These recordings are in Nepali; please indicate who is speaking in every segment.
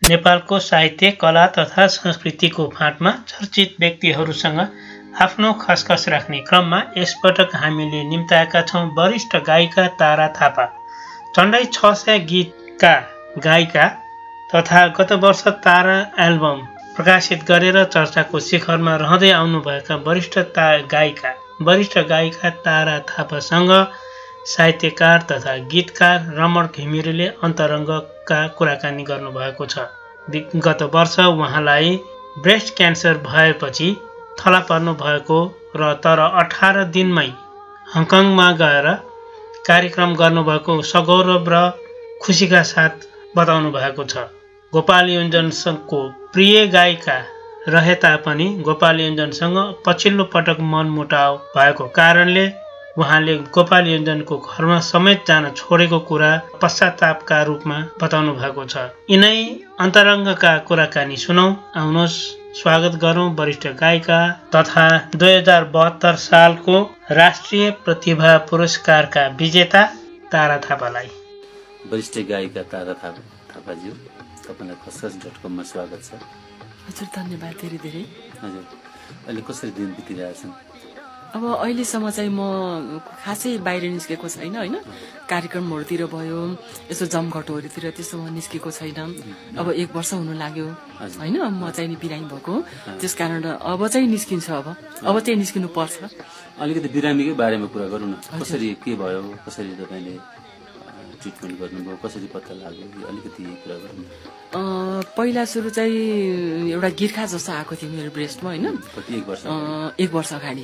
Speaker 1: नेपालको साहित्य, कला तथा संस्कृतिको फाँटमा चर्चित व्यक्तिहरूसँग आफ्नो खसखस राख्ने क्रममा यसपटक हामीले निम्ताएका छौँ वरिष्ठ गायिका तारा थापा। झन्डै 600 गीतका गायिका तथा गत वर्ष तारा एल्बम प्रकाशित गरेर चर्चाको शिखरमा रहँदै आउनुभएका वरिष्ठ गायिका तारा थापासँग साहित्यकार तथा गीतकार रमण घिमिरेले अन्तरङ्गका कुराकानी गर्नुभएको छ। गत वर्ष उहाँलाई ब्रेस्ट क्यान्सर भएपछि थला पर्नु भएको र तर 18 दिनमै हङकङमा गएर कार्यक्रम गर्नुभएको सगौरव र खुसीका साथ बताउनु भएको छ। गोपाल योन्जनको प्रिय गायिका रहे तापनि गोपाल योन्जनसँग पछिल्लो पटक मनमुटाव भएको कारणले उहाँले गोपाल योन्जनको घरमा समेत जान छोडेको कुरा पश्चातापका रूपमा बताउनु भएको छ। यिनै अन्तरङ्गका कुराकानी सुनौं। आउनुहोस् स्वागत गरौं वरिष्ठ गायिका तथा 2072 सालको राष्ट्रिय प्रतिभा पुरस्कारका विजेता तारा थापालाई।
Speaker 2: वरिष्ठ गायिका तारा थापाज्यू, तपाईलाई खसखस.com मा स्वागत छ।
Speaker 3: हजुर धन्यवाद धेरै।
Speaker 2: हजुर, अहिले कसरी दिन बितिरहेछन्?
Speaker 3: अब अहिलेसम्म चाहिँ म खासै बाहिर निस्केको छैन होइन। कार्यक्रमहरूतिर भयो, यसो जमघटहरूतिर त्यसो निस्केको छैन। अब 1 वर्ष हुन लाग्यो होइन म चाहिँ नि बिरामी भएको, त्यसकारण अब चाहिँ निस्किन्छ। अब चाहिँ निस्किनु पर्छ।
Speaker 2: अलिकति बिरामीकै बारेमा कुरा गरौँ न। कसरी के भयो, कसरी तपाईले ट्रिटमेन्ट गर्नुभयो, कसरी पत्ता लाग्यो, अलिकति कुरा गरौँ।
Speaker 3: पहिला सुरु चाहिँ एउटा गिर्खा जस्तो आएको थियो मेरो ब्रेस्टमा होइन। 1 वर्ष अगाडि।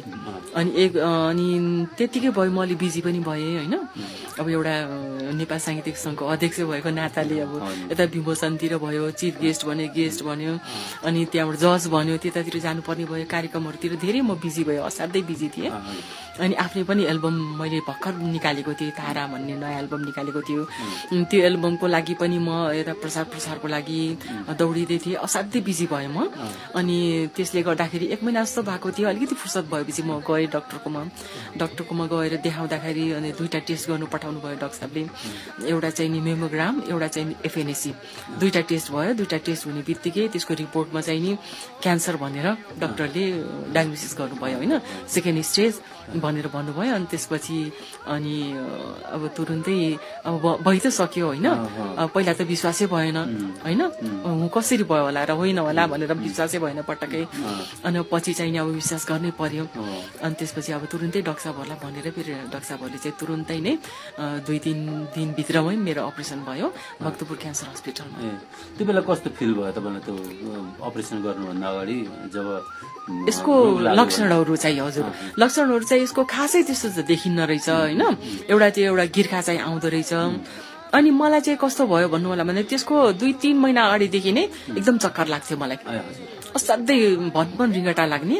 Speaker 3: अनि त्यतिकै भयो, म अलि बिजी पनि भएँ होइन। अब एउटा नेपाल साहित्यिक सङ्घको अध्यक्ष भएको नाताले अब यता विमोचनतिर भयो, चिफ गेस्ट भन्यो, अनि त्यहाँबाट जज भन्यो, त्यतातिर जानुपर्ने भयो। कार्यक्रमहरूतिर धेरै म बिजी भएँ, असाध्यै बिजी थिएँ। अनि आफ्नै पनि एल्बम मैले भर्खर निकालेको थिएँ, तारा भन्ने नयाँ एल्बम निकालेको थियो। त्यो एल्बमको लागि पनि म यता प्रसारको लागि दौडिँदै थिएँ, असाध्यै बिजी भएँ म। अनि त्यसले गर्दाखेरि 1 महिना जस्तो भएको थियो। अलिकति फुर्सद भएपछि म गएँ डक्टरकोमा गएर देखाउँदाखेरि अनि 2टा टेस्ट गर्नु पठाउनु भयो डाक्टर साहबले। एउटा चाहिँ नि मेमोग्राम, एउटा चाहिँ FNAC, 2टा टेस्ट भयो। 2टा टेस्ट हुने बित्तिकै त्यसको रिपोर्टमा चाहिँ नि क्यान्सर भनेर डाक्टरले डायग्नोसिस गर्नुभयो होइन, 2nd स्टेज भनेर भन्नुभयो। अनि त्यसपछि अनि अब तुरुन्तै अब भइ त सक्यो होइन। पहिला त विश्वासै भएन होइन, कसरी भयो होला र होइन होला भनेर विश्वासै भएन पटक्कै। अनि पछि चाहिँ अब विश्वास गर्नै पर्यो। अनि त्यसपछि अब तुरुन्तै डाक्टर साहबहरूलाई भनेर फेरि डाक्टर साहबहरूले चाहिँ तुरुन्तै नै 2-3 दिनभित्रमै मेरो अपरेसन भयो भक्तपुर क्यान्सर हस्पिटलमा।
Speaker 2: त्यो बेला कस्तो फिल भयो तपाईँलाई त्यो अपरेसन गर्नुभन्दा अगाडि? जब
Speaker 3: यसको लक्षणहरू चाहिँ हजुर लक्षणहरू चाहिँ यसको खासै त्यस्तो देखिन्न रहेछ होइन। एउटा गिर्खा चाहिँ आउँदो रहेछ। अनि मलाई चाहिँ कस्तो भयो भन्नु होला भने त्यसको 2-3 महिना अगाडिदेखि नै एकदम चक्कर लाग्थ्यो मलाई, असाध्यै भनभन रिङ्गटा लाग्ने।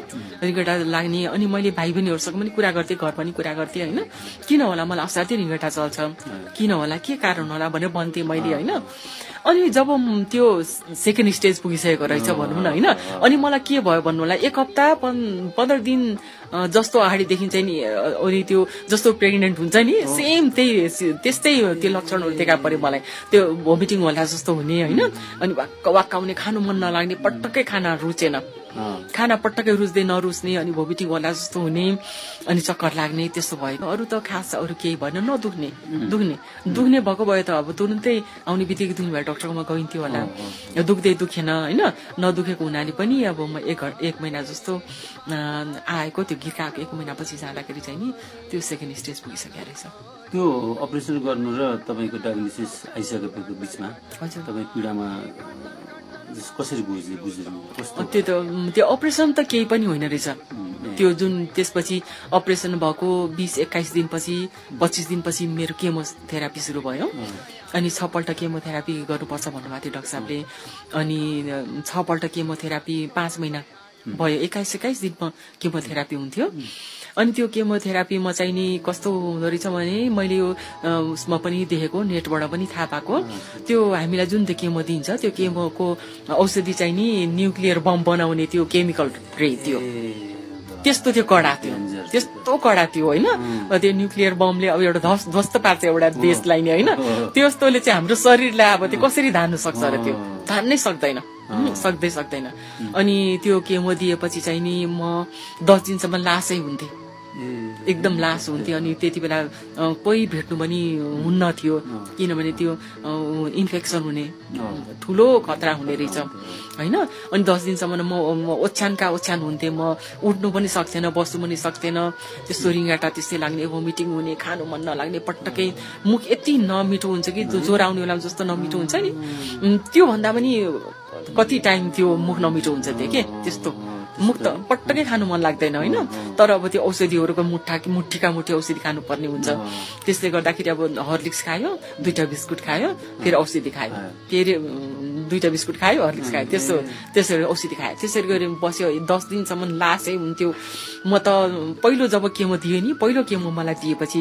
Speaker 3: अनि मैले भाइ बहिनीहरूसँग पनि कुरा गर्थेँ, घर पनि कुरा गर्थेँ होइन। किन होला मलाई असाध्यै रिङ्गटा चल्छ, किन होला, के कारण होला भनेर भन्थेँ मैले होइन। अनि जब त्यो 2nd स्टेज पुगिसकेको रहेछ भनौँ न होइन, अनि मलाई के भयो भन्नु होला 1 हप्ता 15 दिन जस्तो अगाडिदेखि चाहिँ नि अनि त्यो जस्तो प्रेग्नेन्ट हुन्छ नि सेम त्यस्तै त्यो लक्षणहरू देखा पर्यो मलाई। त्यो भोमिटिङ होला जस्तो हुने होइन, अनि वाक्काउने, खानु मन नलाग्ने, पटक्कै खाना रुचेन, खाना पटक्कै रुच्दै नरुच्ने, अनि भोमिटिङ होला जस्तो हुने, अनि चक्कर लाग्ने, त्यस्तो भयो। अरू त खास अरू केही भएन, दुख्ने भएको भयो त अब तुरुन्तै आउने बित्तिकै दुख्ने भयो, डक्टरकोमा गइन्थ्यो होला। दुखेन होइन, नदुखेको हुनाले पनि अब म 1 महिना जस्तो आएको त्यो गिर्खाको 1 महिनापछि जाँदाखेरि चाहिँ नि त्यो 2nd स्टेज पुगिसकेको रहेछ।
Speaker 2: त्यो अपरेसन गर्नु र तपाईँको डायग्नोसिस आइसकेको बिचमा तपाईँ पीडामा कसरी बुझ्नु?
Speaker 3: त्यो अपरेसन त केही पनि होइन रहेछ। त्यो जुन त्यसपछि अपरेसन भएको 20-21 दिनपछि 25 दिनपछि मेरो केमोथेरापी सुरु भयो। अनि 6 पल्ट केमोथेरापी गर्नुपर्छ भन्नुभएको थियो डाक्टर साहबले। अनि 6 पल्ट केमोथेरापी 5 महिना भयो, 21 दिनमा केमोथेरापी हुन्थ्यो। अनि त्यो केमोथेरापीमा चाहिँ नि कस्तो हुँदो रहेछ भने मैले यो उसमा पनि देखेको, नेटबाट पनि थाहा पाएको, त्यो हामीलाई जुन त्यो केमो दिन्छ त्यो केमोको औषधि चाहिँ नि न्युक्लियर बम बनाउने त्यो केमिकल रे थियो, त्यस्तो त्यो कडा थियो, त्यस्तो कडा थियो होइन। त्यो न्युक्लियर बमले अब एउटा ध्वस्त पार्छ एउटा देशलाई नै होइन, त्यस्तोले चाहिँ हाम्रो शरीरलाई अब त्यो कसरी धान्नु सक्छ र त्यो धान्नै सक्दैन सक्दैन। अनि त्यो केमो दिएपछि चाहिँ नि म 10 दिनसम्म लासै हुन्थे, एकदम लास हुन्थ्यो। अनि त्यति बेला कोही भेट्नु पनि हुन्न थियो, किनभने त्यो इन्फेक्सन हुने ठुलो खतरा हुने रहेछ होइन। अनि 10 दिनसम्म म ओछ्यानका ओछ्यान हुन्थे, म उठ्नु पनि सक्थेन, बस्नु पनि सक्थेन। त्यस्तो रिङ्गाटा त्यस्तै लाग्ने, भोमिटिङ हुने, खानु मन नलाग्ने, पटक्कै मुख यति नमिठो हुन्छ कि ज्वरो आउने बेलामा जस्तो नमिठो हुन्छ नि, त्यो भन्दा पनि कति टाइम त्यो मुख नमिठो हुन्छ त्यो के त्यस्तो मुख त पटक्कै खानु मन लाग्दैन होइन। तर अब त्यो औषधिहरूको मुठीका मुठी औषधि खानुपर्ने हुन्छ। त्यसले गर्दाखेरि अब हर्लिक्स खायो, 2टा बिस्कुट खायो, फेरि औषधि खायो, फेरि 2टा बिस्कुट खायो, हर्लिक्स खायो, त्यसरी औषधि खायो। त्यसरी गरी बस्यो 10 दिनसम्म लासै हुन्थ्यो। म त पहिलो जब केमो दिएँ नि, पहिलो केमो मलाई दिएपछि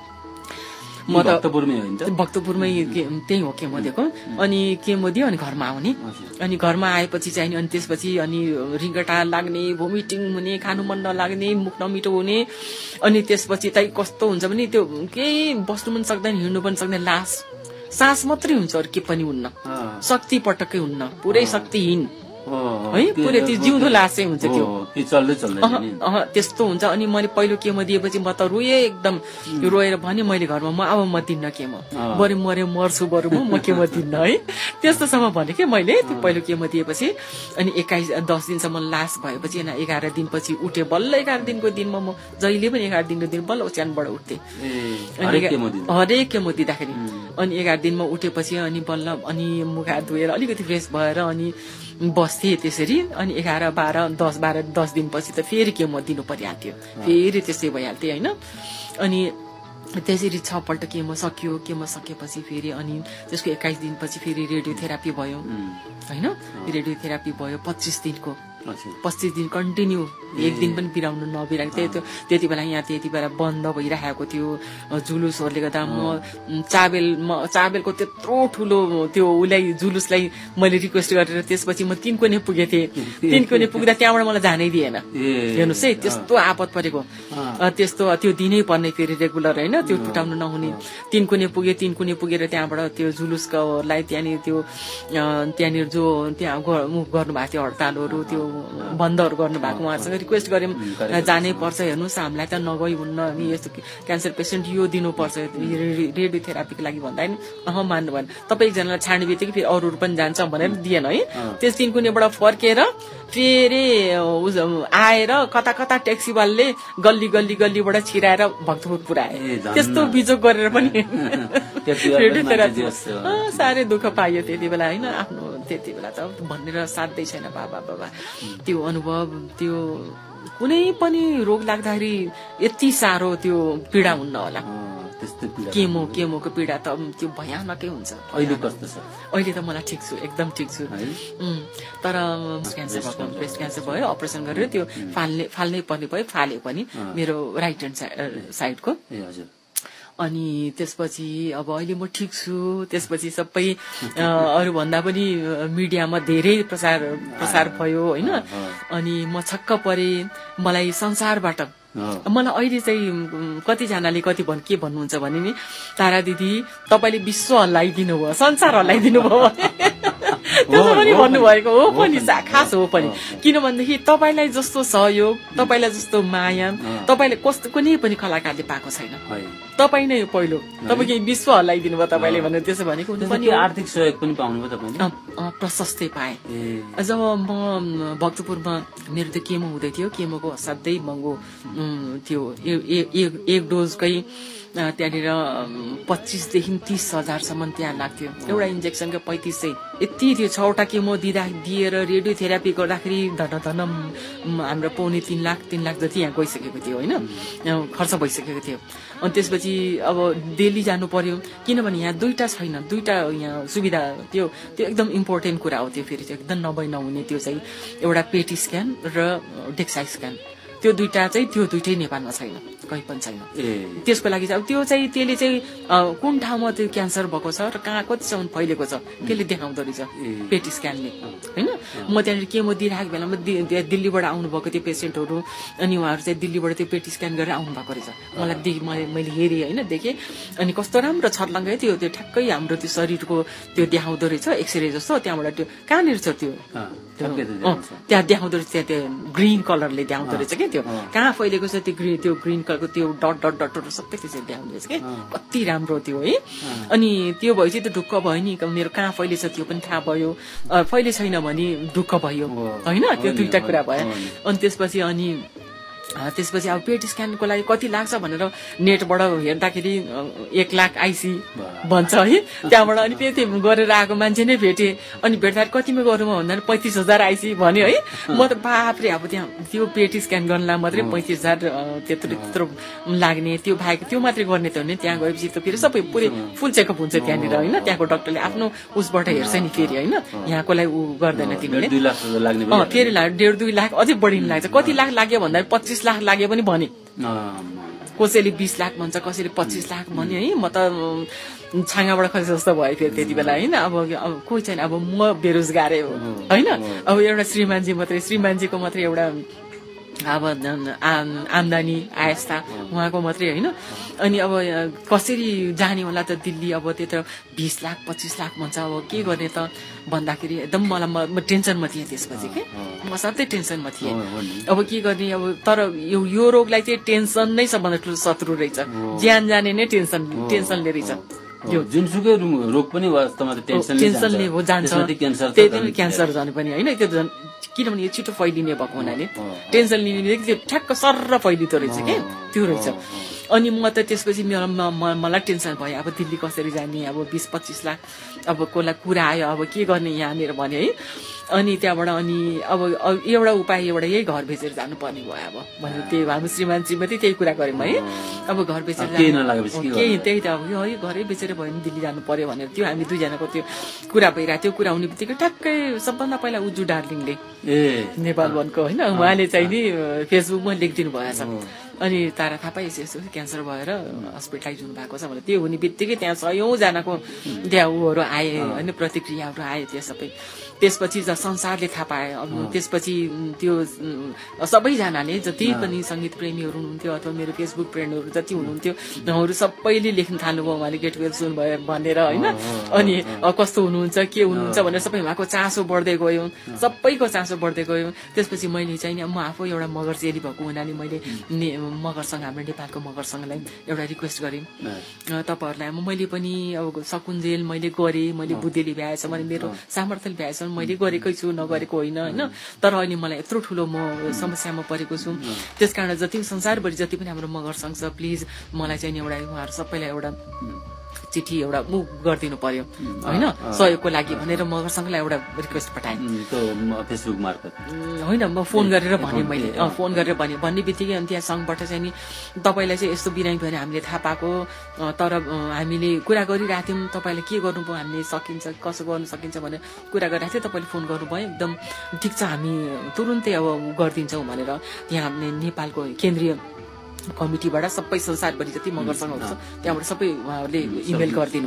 Speaker 3: म त भक्तपुरमै त्यही हो केमो दिएको। अनि केमो दियो अनि घरमा आउने, अनि घरमा आएपछि चाहिँ अनि त्यसपछि अनि रिङ्गटा लाग्ने, भोमिटिङ हुने, खानु मन नलाग्ने, मुख नमिठो हुने। अनि त्यसपछि चाहिँ कस्तो हुन्छ भने त्यो केही बस्नु पनि सक्दैन, हिँड्नु पनि सक्दैन, सास मात्रै हुन्छ, अरू के पनि हुन्न, शक्ति पटक्कै हुन्न, पुरै शक्तिहीन है, पुरै त्यो जिउँदो लासै हुन्छ त्यो त्यस्तो हुन्छ। अनि मैले पहिलो केमो दिएपछि म त रोएँ, एकदम रोएर भने मैले घरमा म दिन्न केमो, बरु मर्छु, बरु म केमो दिन्न है, त्यस्तोसम्म भने के मैले त्यो पहिलो केमो दिएपछि। अनि 10 दिनसम्म लास भएपछि 11 दिनपछि उठे, बल्ल 11 दिनको दिनमा म जहिले पनि 11 दिनको दिन बल्ल ओछ्यानबाट उठ्थे हरेक केमो दिँदाखेरि। अनि 11 दिनमा उठेपछि अनि बल्ल अनि मुख हात धोएर अलिकति फ्रेस भएर अनि बस्थे त्यसरी। अनि 11, 12, 10 दिनपछि त फेरि केमो दिनु परिहाल्थ्यो, फेरि त्यस्तै भइहाल्थ्यो होइन। अनि त्यसरी 6 पल्ट केमो सक्यो। केमो सकेपछि फेरि अनि त्यसको 21 दिनपछि फेरि रेडियोथेरापी भयो होइन। रेडियोथेरापी भयो 25 दिनको, 25 दिन कन्टिन्यू, एक दिन पनि बिराउनु नबिराएको। त्यति बेला यहाँ त्यति बेला बन्द भइरहेको थियो जुलुसहरूले गर्दा। म चाबेलको त्यत्रो ठुलो त्यो उसलाई जुलुसलाई मैले रिक्वेस्ट गरेर त्यसपछि म 3 कोने पुगेको थिएँ। 3 कोने पुग्दा त्यहाँबाट मलाई जानै दिएन, हेर्नुहोस् है, त्यस्तो आपत परेको। त्यस्तो त्यो दिनै पर्ने फेरि रेगुलर होइन, त्यो टुटाउनु नहुने। 3 कोने पुगे, 3 कोने पुगेर त्यहाँबाट त्यो जुलुसकोलाई त्यहाँनिर जो त्यहाँ गर्नुभएको थियो हडतालहरू, त्यो बन्दहरू गर्नुभएको, उहाँहरूसँग रिक्वेस्ट गर्यौँ जानै पर्छ, हेर्नुहोस् हामीलाई त नगई हुन्न, हामी यस्तो क्यान्सर पेसेन्ट यो दिनुपर्छ रेडियोथेरापीको लागि भन्दा नि मान्नु भएन। तपाईँ एकजनालाई छाड्ने बित्तिकै फेरि अरूहरू पनि जान्छ भनेर दिएन है। त्यस 3 कुनेबाट फर्केर फेरि आएर कता कता ट्याक्सीवालले गल्लीबाट छिराएर भक्तपुर पुऱ्याए। त्यस्तो बिजोग गरेर पनि रेडियोथेरापी साह्रै दुःख पाइयो त्यति बेला होइन। आफ्नो त्यति बेला त भनेर साध्यै छैन बाबा त्यो अनुभव। त्यो कुनै पनि रोग लाग्दाखेरि यति साह्रो त्यो पीडा हुन्न होला, केमोको पीडा त त्यो भयानकै हुन्छ।
Speaker 2: अहिले कस्तो छ?
Speaker 3: अहिले त मलाई ठिक छु, एकदम ठिक छु। तर ब्रेस्ट क्यान्सर भयो, अपरेसन गरेर त्यो फाल्नै पर्ने भयो, फाले पनि मेरो राइट ह्यान्ड साइडको। अनि त्यसपछि अब अहिले म ठिक छु। त्यसपछि सबै अरूभन्दा पनि मिडियामा धेरै प्रसार भयो होइन। अनि म छक्क परेँ, मलाई संसारबाट मलाई अहिले चाहिँ कतिजनाले के भन्नुहुन्छ भने नि, तारा दिदी तपाईँले विश्व हल्लाइदिनु भयो, संसार हल्लाइदिनु भयो त्यसो पनि भन्नुभएको हो पनि, खास हो पनि। किन भनेदेखि तपाईँलाई जस्तो सहयोग, तपाईँलाई जस्तो माया तपाईँले कुनै पनि कलाकारले पाएको छैन। तपाईँ नै पहिलो, तपाईँको विश्व हल्लाइदिनु भयो तपाईँले भनेर त्यसो भनेको
Speaker 2: पनि। आर्थिक सहयोग पनि पाउनुभयो तपाईँले?
Speaker 3: प्रशस्तै पाएँ। जब म भक्तपुरमा मेरो त्यो केमो हुँदै थियो, केमोको असाध्यै महँगो त्यो एक डोजकै त्यहाँनिर 25,000 देखि 30,000सम्म त्यहाँ लाग्थ्यो। एउटा इन्जेक्सनको 3500 यति थियो। 6वटा केमो दिएर रेडियोथेरापी गर्दाखेरि धन हाम्रो पाउने 3 लाख जति यहाँ गइसकेको थियो होइन, खर्च भइसकेको थियो। अनि त्यसपछि अब दिल्ली जानु पर्यो, किनभने यहाँ 2टा छैन, 2टा यहाँ सुविधा त्यो एकदम इम्पोर्टेन्ट कुरा हो त्यो। फेरि चाहिँ एकदम नहुने त्यो चाहिँ एउटा पेटी स्क्यान र डेक्सा स्क्यान त्यो दुईटा चाहिँ त्यो दुईटै नेपालमा छैन, कहीँ पनि छैन। त्यसको लागि चाहिँ अब त्यो चाहिँ त्यसले चाहिँ कुन ठाउँमा त्यो क्यान्सर भएको छ र कहाँ कतिसम्म फैलेको छ त्यसले देखाउँदो रहेछ पेटी स्क्यानले होइन। म त्यहाँनिर केमो दिइरहेको बेलामा दिल्लीबाट आउनुभएको त्यो पेसेन्टहरू अनि उहाँहरू चाहिँ दिल्लीबाट त्यो पेटी स्क्यान गरेर आउनुभएको रहेछ। मलाई मैले हेरेँ होइन, देखेँ अनि कस्तो राम्रो छर्लङ्गै थियो त्यो ठ्याक्कै हाम्रो त्यो शरीरको त्यो देखाउँदो रहेछ एक्सरे जस्तो। त्यहाँबाट त्यो कहाँनिर छ त्यो त्यहाँ देखाउँदो रहेछ, त्यहाँ त्यो ग्रिन कलरले देखाउँदो रहेछ क्या, त्यो कहाँ फैलेको छ त्यो ग्रिन कलरको त्यो डट डट डटहरू सबै त्यसरी देखाउँदो रहेछ क्या, कति राम्रो थियो है। अनि त्यो भएपछि त ढुक्क भयो नि, मेरो कहाँ फैलेछ त्यो पनि थाहा भयो, फैले छैन भने ढुक्क भयो होइन, त्यो दुईटा कुरा भयो। अनि त्यसपछि अब पेट स्क्यानको लागि कति लाग्छ भनेर नेटबाट हेर्दाखेरि 1 लाख आइसी भन्छ है। त्यहाँबाट अनि त्यति गरेर आएको मान्छे नै भेटेँ, अनि भेट्दाखेरि कतिमा गरौँ भन्दा 35,000 आइसी भन्यो है। म त बाफ्रे, अब त्यहाँ त्यो पेट स्क्यान गर्नलाई मात्रै 35,000 त्यत्रो लाग्ने, त्यो बाहेक त्यो मात्रै गर्ने त हो नि। त्यहाँ गएपछि त फेरि सबै पुरै फुल चेकअप हुन्छ त्यहाँनिर होइन, त्यहाँको डाक्टरले आफ्नो उसबाट हेर्छ नि फेरि होइन, यहाँकोलाई ऊ गर्दैन तिनीहरूले। फेरि 1.5-2 लाख अझै बढी लाग्छ। कति लाख लाग्यो भन्दा 25 लाख लाग्यो पनि भने, कसैले 20 लाख भन्छ, कसैले 25 लाख भन्यो है। म त छाँगाबाट खसे जस्तो भयो फेरि त्यति बेला होइन। अब कोही छैन, अब म बेरोजगारै हो होइन, अब एउटा श्रीमानजीको मात्रै एउटा अब आम्दानी आयस्ता उहाँको मात्रै होइन। अनि अब कसरी जाने होला त दिल्ली, अब त्यो त 20 लाख 25 लाख भन्छ, अब के गर्ने त भन्दाखेरि एकदम मलाई म टेन्सनमा थिएँ त्यसपछि के, म सधैँ टेन्सनमा थिएँ। अब के गर्ने, अब तर यो रोगलाई चाहिँ टेन्सन नै सबभन्दा ठुलो शत्रु रहेछ, ज्यान जाने नै टेन्सनले रहेछ।
Speaker 2: यो जुनसुकै रोग पनि वास्तवमा
Speaker 3: टेन्सनले हो जान्छ, त्यही क्यान्सर जाने पनि होइन। त्यो किनभने यो छिटो फैलिने भएको हुनाले टेन्सन लिने त्यो ठ्याक्क सर्र फैलिँदो रहेछ के, त्यो रहेछ। अनि म त त्यसपछि मलाई टेन्सन भयो, अब दिल्ली कसरी जाने, अब 20-25 लाख अब कसलाई कुरा आयो, अब के गर्ने यहाँनिर भने है। अनि त्यहाँबाट अनि अब एउटा उपाय यही घर बेचेर जानुपर्ने भयो अब भने, त्यही हाम्रो श्रीमानजीमाथि त्यही कुरा गऱ्यौँ है। अब घर बेचेर केही त्यही त अब है घरै बेचेर भयो भने दिल्ली जानु पर्यो भनेर त्यो हामी दुईजनाको त्यो कुरा भइरहेको थियो। कुरा हुने बित्तिकै ठ्याक्कै सबभन्दा पहिला उज्जु डार्लिङले नेपाल वनको होइन, उहाँले चाहिँ नि फेसबुकमा लेखिदिनु भएछ। अनि तारा थापा यसो क्यान्सर भएर हस्पिटलाइज हुनु भएको छ भने त्यो हुने बित्तिकै त्यहाँ 100जनाको त्यहाँ उहरू आए होइन, प्रतिक्रियाहरू आए त्यो सबै। त्यसपछि संसारले थाहा पाए। अब त्यसपछि त्यो सबैजनाले जति पनि सङ्गीत प्रेमीहरू हुनुहुन्थ्यो अथवा मेरो फेसबुक फ्रेन्डहरू जति हुनुहुन्थ्यो उहाँहरू सबैले लेख्न थाल्नुभयो उहाँले गेट वेल सुन भयो भनेर होइन। अनि कस्तो हुनुहुन्छ के हुनुहुन्छ भनेर सबै उहाँको चासो बढ्दै गयो, सबैको चासो बढ्दै गयो। त्यसपछि मैले चाहिँ नि म आफू एउटा मगर चेली भएको हुनाले मैले मगरसँग हाम्रो नेपालको मगरसँगलाई एउटा रिक्वेस्ट गरेँ तपाईँहरूलाई, मैले पनि अब सकुन्जेल मैले गरेँ, मैले बुद्धेली भ्याएछ भने मेरो सामर्थ्यले भ्याएछ मैले गरेकै छु, नगरेको होइन होइन। तर अहिले मलाई यत्रो ठुलो म समस्यामा परेको छु, त्यस कारण जति संसारभरि जति पनि हाम्रो मगर सङ्घ छ प्लिज मलाई चाहिँ एउटा उहाँहरू सबैलाई एउटा चिठी एउटा मुभ गरिदिनु पर्यो होइन सहयोगको लागि भनेर मगरसँगलाई एउटा रिक्वेस्ट पठाएँ
Speaker 2: फेसबुक मार्फत
Speaker 3: होइन। म फोन गरेर भने मैले फोन गरेर भन्ने बित्तिकै अनि त्यहाँ सङ्घबाट चाहिँ नि तपाईँलाई चाहिँ यस्तो बिरामी भयो भने हामीले थाहा पाएको, तर हामीले कुरा गरिरहेको थियौँ तपाईँले के गर्नुभयो, हामीले सकिन्छ कसो गर्नु सकिन्छ भनेर कुरा गरिरहेको थियो, तपाईँले फोन गर्नुभयो एकदम ठिक छ हामी तुरुन्तै अब गरिदिन्छौँ भनेर त्यहाँ हामीले नेपालको केन्द्रीय कमिटीबाट सबै संसारभरि जति मगरसँगहरू छ त्यहाँबाट सबै उहाँहरूले इमेल गरिदिनु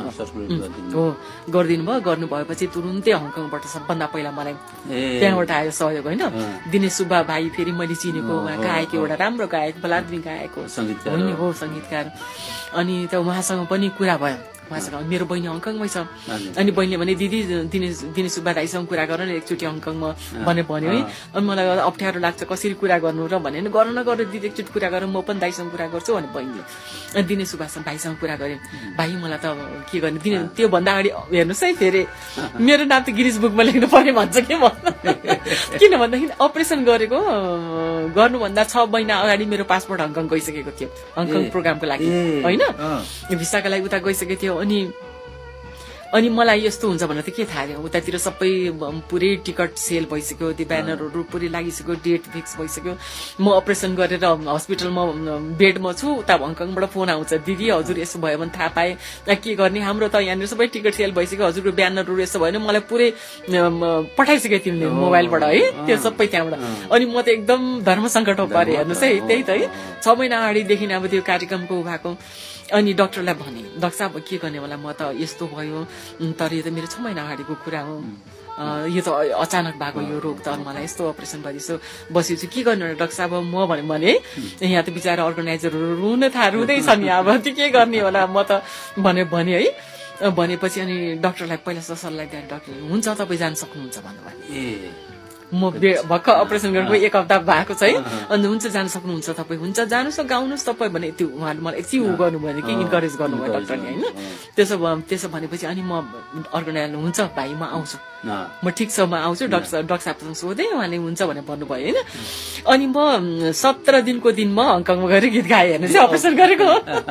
Speaker 3: हो गरिदिनु भयो। गर्नु भएपछि तुरुन्तै हङकङबाट सबभन्दा पहिला मलाई त्यहाँबाट आयो सहयोग होइन। दिनेश सुब्बा भाइ फेरि मैले चिनेको उहाँ गायक एउटा राम्रो गायक बलाद्री गायक हो सङ्गीतकार। अनि त उहाँसँग पनि कुरा भयो, उहाँसँग मेरो बहिनी हङकङमै छ। अनि बहिनीले भने दिदी दिनेश सुब्बा दाइसँग कुरा गर न एकचोटि हङकङमा भन्यो है। अनि मलाई अप्ठ्यारो लाग्छ कसरी कुरा गर्नु र भने गर्न दिदी एकचोटि कुरा गरेर म पनि दाइसँग कुरा गर्छु भने बहिनीले। अनि दिनेश सुब्बा भाइसँग कुरा गरेँ, भाइ मलाई त के गर्ने त्यो भन्दा अगाडि हेर्नुहोस् है फेरि मेरो नाम त गिनिज बुकमा लेख्नु पर्ने भन्छ कि म। किन भन्दाखेरि अपरेसन गरेको गर्नुभन्दा 6 महिना अगाडि मेरो पासपोर्ट हङकङ गइसकेको थियो, हङकङ प्रोग्रामको लागि होइन, भिसाको लागि उता गइसकेको थियो। अनि अनि मलाई यस्तो हुन्छ भनेर त के थाहा थियो, उतातिर सबै पुरै टिकट सेल भइसक्यो, त्यो ब्यानरहरू पुरै लागिसक्यो, डेट फिक्स भइसक्यो, म अपरेसन गरेर हस्पिटलमा बेडमा छु, उता हङकङबाट फोन आउँछ, दिदी हजुर यसो भयो भने थाहा पाएँ, के गर्ने, हाम्रो त यहाँनिर सबै टिकट सेल भइसक्यो, हजुरको ब्यानरहरू यसो भएन, मलाई पुरै पठाइसक्यो तिमीले मोबाइलबाट है, त्यो सबै त्यहाँबाट। अनि म त एकदम धर्म सङ्कटमा परेँ, हेर्नुहोस् है, त्यही त है, 6 महिना अगाडिदेखि अब त्यो कार्यक्रमको भएको। अनि डाक्टरलाई भने, डाक्टर साहब के गर्ने होला, म त यस्तो भयो, तर यो त मेरो 6 महिना अगाडिको कुरा हो, यो त अचानक भएको यो रोग त, मलाई यस्तो अपरेसन भइसो बसेछु, के गर्नु डाक्टर साहब म भने यहाँ त बिचरा अर्गनाइजरहरू रुँदै छन्, अब त्यो के गर्ने होला, म त भने है। भनेपछि अनि डाक्टरलाई पहिला सल्लाह दिए, डाक्टरले हुन्छ तपाईँ जान सक्नुहुन्छ भन्नुभयो। म भर्खर अपरेसन गरेको 1 हप्ता भएको छ है, अनि हुन्छ जान सक्नुहुन्छ तपाईँ, हुन्छ जानुहोस् न गाउनुहोस् तपाईँ भने, त्यो उहाँले मलाई यति गर्नु भयो कि इन्करेज गर्नुभयो डाक्टरले होइन। त्यसो भनेपछि अनि म अर्गनाइजर हुन्छ भाइ म आउँछु, म ठिक छ म आउँछु, डाक्टर साहबसँग सोधेँ, उहाँले हुन्छ भनेर भन्नुभयो होइन। अनि म 17 दिनको दिन म हङकङमा गएर गीत गाएँ, हेर्नुहोस् अपरेसन गरेको।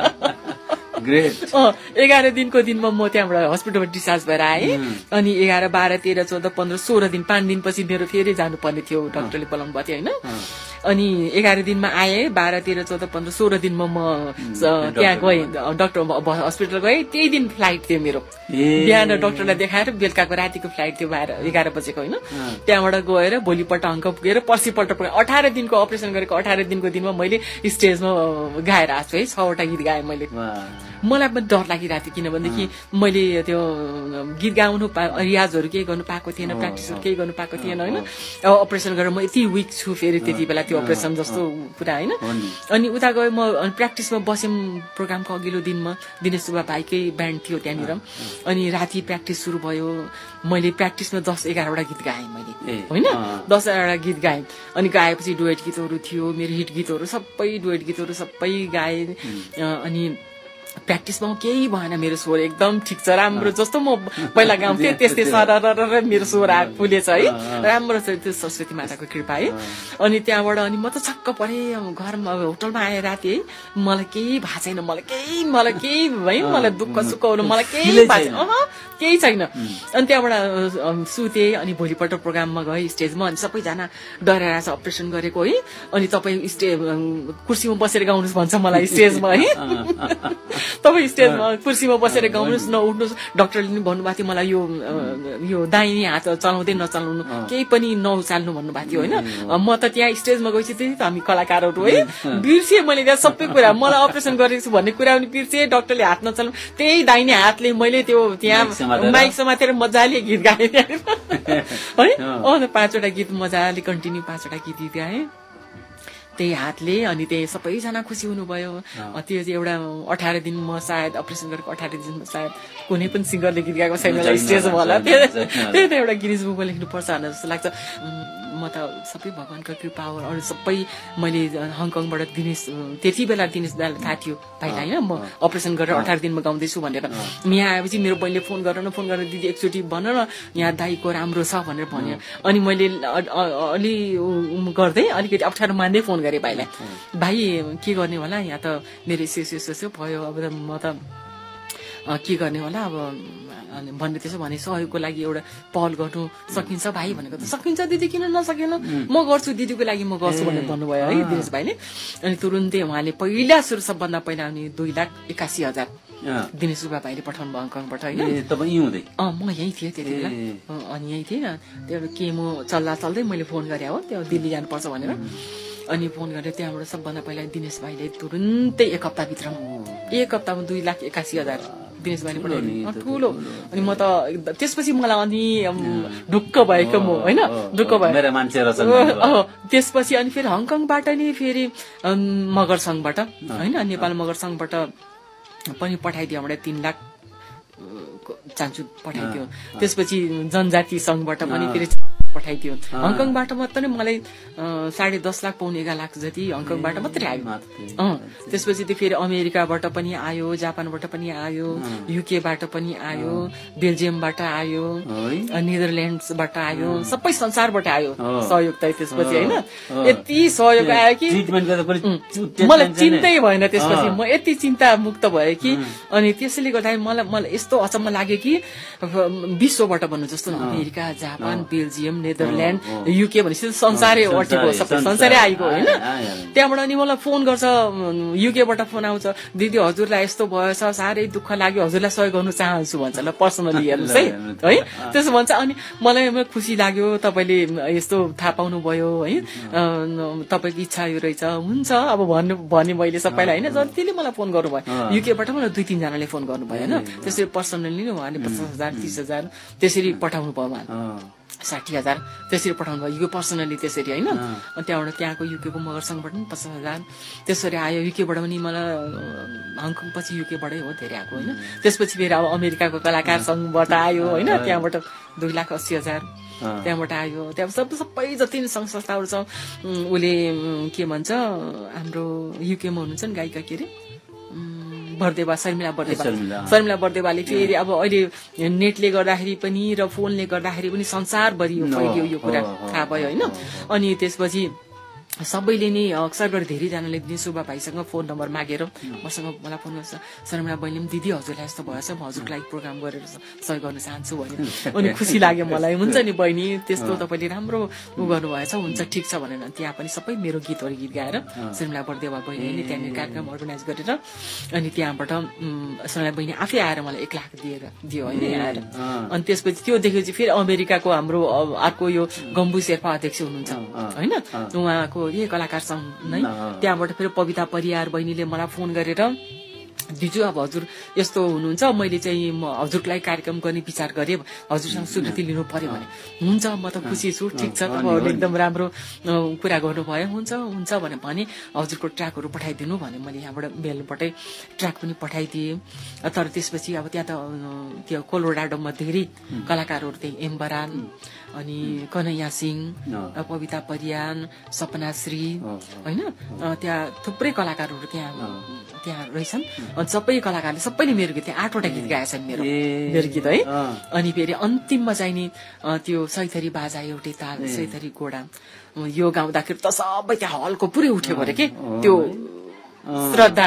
Speaker 3: 11 दिनको दिनमा म त्यहाँबाट हस्पिटलबाट डिस्चार्ज भएर आएँ। अनि 11, 12, 13, 14, 15, 16 दिन, 5 दिनपछि मेरो फेरि जानुपर्ने थियो, डाक्टरले बोलाउनु भएको थियो होइन। अनि 11 दिनमा आएँ, 12, 13, 14, 15, 16 दिनमा म त्यहाँ गएँ, डाक्टर हस्पिटल गएँ। त्यही दिन फ्लाइट थियो मेरो, बिहान डाक्टरलाई देखाएर बेलुकाको रातिको फ्लाइट थियो 11 बजेको होइन। त्यहाँबाट गएर भोलिपल्ट हङकङ पुगेर पर्सिपल्ट 18 दिनको अपरेसन गरेको 18 दिनको दिनमा मैले स्टेजमा गाएर आएको छु है, 6 वटा गीत गाएँ मैले। मलाई पनि डर लागिरहेको थियो, किनभनेदेखि मैले त्यो गीत गाउनु रियाजहरू केही गर्नु पाएको थिएन, प्र्याक्टिसहरू केही गर्नु पाएको थिएन होइन। अब अपरेसन गरेर म यति विक छु फेरि त्यति बेला त्यो अपरेसन जस्तो कुरा होइन। अनि उता गएँ म प्र्याक्टिसमा बस्यौँ, प्रोग्रामको अघिल्लो दिनमा दिनेश सुब्बा भाइकै ब्यान्ड थियो त्यहाँनिर। अनि राति प्र्याक्टिस सुरु भयो, मैले प्र्याक्टिसमा 10-11 वटा गीत गाएँ मैले होइन, 10-11 वटा गीत गाएँ। अनि गाएपछि डुएट गीतहरू थियो, मेरो हिट गीतहरू सबै डुएट गीतहरू सबै गाएँ। अनि प्र्याक्टिसमा केही भएन, मेरो स्वर एकदम ठिक छ, राम्रो जस्तो म पहिला गाउँथेँ त्यस्तै सरर मेरो स्वर फुलेछ है, राम्रो छ, त्यो सरस्वती माताको कृपा है। अनि त्यहाँबाट अनि म त छक्क परेँ, घरमा होटलमा आएँ राति है, मलाई केही भएको छैन, मलाई केही है, मलाई दुःख सुखहरू मलाई केही भएको छैन, केही छैन। अनि त्यहाँबाट सुतेँ। अनि भोलिपल्ट प्रोग्राममा गएँ स्टेजमा, अनि सबैजना डराएर छ अपरेसन गरेको है, अनि तपाईँ कुर्सीमा बसेर गाउनुहोस् भन्छ मलाई स्टेजमा है, तपाईँ स्टेजमा कुर्सीमा बसेर गाउनुहोस्, नउठ्नुहोस्। डाक्टरले पनि भन्नुभएको थियो मलाई यो दाहिने हात चलाउँदै नचलाउनु, केही पनि नउचाल्नु भन्नुभएको थियो होइन। म त त्यहाँ स्टेजमा गएपछि त्यही त हामी कलाकारहरू है, बिर्सेँ मैले त्यहाँ सबै कुरा, मलाई अपरेसन गरेको छु भन्ने कुरा पनि बिर्सेँ, डाक्टरले हात नचलाउनु, त्यही दाहिने हातले मैले त्यो त्यहाँ माइक समातेर मजाले गीत गाएँ है। 5 वटा गीत मजाले कन्टिन्यू 5 वटा गीत गाएँ त्यही हातले। अनि त्यही सबैजना खुसी हुनुभयो। त्यो चाहिँ एउटा 18 दिन म सायद अपरेसन गरेको 18 दिनमा सायद कुनै पनि सिङ्गरले गीत गाएको छैन होला स्टेजमा होला, त्यही त एउटा गिनिज बुकमा लेख्नुपर्छ भनेर जस्तो लाग्छ। म त सबै भगवान्को कृपा हो। अरू सबै मैले हङकङबाट त्यति बेला दिनेश दाइलाई थाहा थियो भाइलाई होइन, म अपरेसन गरेर 18 दिनमा गाउँदैछु भनेर। यहाँ आएपछि मेरो बहिनीले फोन गरेर दिदी एकचोटि भन न यहाँ दाइको राम्रो छ भनेर भन्यो। अनि मैले अलि गर्दै अलिकति अप्ठ्यारो मान्दै फोन गरेँ भाइलाई, भाइ के गर्ने होला, यहाँ त मेरो यसो भयो, अब म त के गर्ने होला अब भन्ने त्यसो भने सहयोगको लागि एउटा पहल गर्नु सकिन्छ भाइ भनेको त सकिन्छ दिदी, किन नसकेन, म गर्छु दिदीको लागि म गर्छु भनेर भन्नुभयो है दिनेश भाइले। अनि तुरुन्तै उहाँले पहिला सुरु सबभन्दा पहिला अनि 2,81,000 दिनेश सुब्बा भाइले पठाउनु भयो हङकङबाट होइन। म यहीँ थिएँ त्यति बेला, अनि यहीँ थिएँ त्यो केमो चल्दै मैले फोन गरेँ हो त्यो दिल्ली जानुपर्छ भनेर। अनि फोन गरेर त्यहाँबाट सबभन्दा पहिला दिनेश भाइले तुरुन्तै 1 हप्ताभित्रमा 2,81,000 दिनेश भाइले पठाउनु ठुलो। अनि म त त्यसपछि मलाई अनि ढुक्क भएको म होइन, ढुक्क भयो। त्यसपछि अनि फेरि हङकङबाट नि फेरि मगर सङ्घबाट होइन, नेपाल मगर सङ्घबाट पनि पठाइदियो हामीले 3 लाख चान्चु पठाइदियो। त्यसपछि जनजाति सङ्घबाट पनि फेरि पठाइदियो। हङकङबाट मात्रै मलाई 10.5 लाख पौने 1 लाख जति हङकङबाट मात्रै आयो। त्यसपछि त्यो फेरि अमेरिकाबाट पनि आयो, जापानबाट पनि आयो, युकेबाट पनि आयो, बेल्जियमबाट आयो, नेदरल्यान्ड्सबाट आयो, सबै संसारबाट आयो सहयोग। त त्यसपछि होइन यति सहयोग आयो कि मलाई चिन्तै भएन। त्यसपछि म यति चिन्ता मुक्त भएँ कि, अनि त्यसैले गर्दा मलाई यस्तो अचम्म लाग्यो कि विश्वबाट भन्नु जस्तो America, Japan, Belgium, Netherlands, UK भनेपछि संसारै अटेको, सबै संसारै आइगयो होइन। त्यहाँबाट अनि मलाई फोन गर्छ, युकेबाट फोन आउँछ, दिदी हजुरलाई यस्तो भएछ, साह्रै दुःख लाग्यो, हजुरलाई सहयोग गर्नु चाहन्छु भन्छ। ल पर्सनली हेर्नुहोस् है त्यसो भन्छ। अनि मलाई खुसी लाग्यो, तपाईँले यस्तो थाहा पाउनु भयो है, तपाईँको इच्छा यो रहेछ, हुन्छ अब भने मैले सबैलाई होइन। जतिले मलाई फोन गर्नुभयो, युकेबाट मलाई 2-3 जनाले फोन गर्नुभयो होइन। त्यसरी पर्सनली उहाँले 50,000 30,000 त्यसरी पठाउनु भयो, उहाँ 60,000 त्यसरी पठाउनु भयो यो पर्सनली त्यसरी होइन। अनि त्यहाँबाट त्यहाँको युकेको मगर सङ्घबाट पनि 50,000 त्यसरी आयो। युकेबाट पनि मलाई हङकङ पछि युकेबाटै हो धेरै आएको होइन। त्यसपछि फेरि अब अमेरिकाको कलाकार सङ्घबाट आयो होइन, त्यहाँबाट 2,80,000 त्यहाँबाट आयो। त्यहाँ सबै जति सङ्घ संस्थाहरू छ, उसले के भन्छ हाम्रो युकेमा हुनुहुन्छ नि गायिका, के अरे बर्देवा, शर्मिला बर्देवाले फेरि अब अहिले नेटले गर्दाखेरि पनि र फोनले गर्दाखेरि पनि संसारभरि फैलियो यो कुरा, थाहा भयो होइन। अनि त्यसपछि सबैले नै अक्सर गरी धेरैजनाले निशोभा भाइसँग फोन नम्बर मागेर मलाई फोन गर्छ, शर्मिला बहिनी पनि दिदी हजुरलाई यस्तो भएछ, म हजुरको लागि प्रोग्राम गरेर सहयोग गर्न चाहन्छु भने। अनि खुसी लाग्यो मलाई, हुन्छ नि बहिनी त्यस्तो तपाईँले राम्रो उ गर्नुभएछ, हुन्छ ठिक छ भनेर त्यहाँ पनि सबै मेरो गीत गाएर शर्मिला बर्देवा बहिनीले त्यहाँनिर कार्यक्रम अर्गनाइज गरेर, अनि त्यहाँबाट शर्मिला बहिनी आफै आएर मलाई 1 लाख दियो होइन आएर। अनि त्यसपछि त्यो देखेपछि फेरि अमेरिकाको हाम्रो अर्को यो गम्बु शेर्पा अध्यक्ष हुनुहुन्छ होइन, उहाँको यही कलाकार सङ्घ नै, त्यहाँबाट फेरि पविता परियार बहिनीले मलाई फोन गरेर दिजु अब हजुर यस्तो हुनुहुन्छ, मैले चाहिँ हजुरको लागि कार्यक्रम गर्ने विचार गरेँ, हजुरसँग स्वीकृति लिनु पर्यो भने। हुन्छ म त खुसी छु, ठिक छ तपाईँहरूले एकदम राम्रो कुरा गर्नुभयो, हुन्छ भने हजुरको ट्र्याकहरू पठाइदिनु भने मैले यहाँबाट मेलबाटै ट्र्याक पनि पठाइदिएँ। तर त्यसपछि अब त्यहाँ त त्यो कोलोराडोमा धेरै कलाकारहरू थिए, एम बरान, अनि कन्हैया सिंह, पविता परियान, सपना श्री होइन, त्यहाँ थुप्रै कलाकारहरू त्यहाँ रहेछन्। अनि सबै कलाकारले सबैले मेरो गीत, त्यहाँ 8वटा गीत गाएछन् मेरो गीत है। अनि फेरि अन्तिममा चाहिँ नि त्यो सैथरी बाजा एउटै ताल सैथरी घोडा यो गाउँदाखेरि त सबै त्यहाँ हलको पुरै उठ्यो अरे के, त्यो श्रद्धा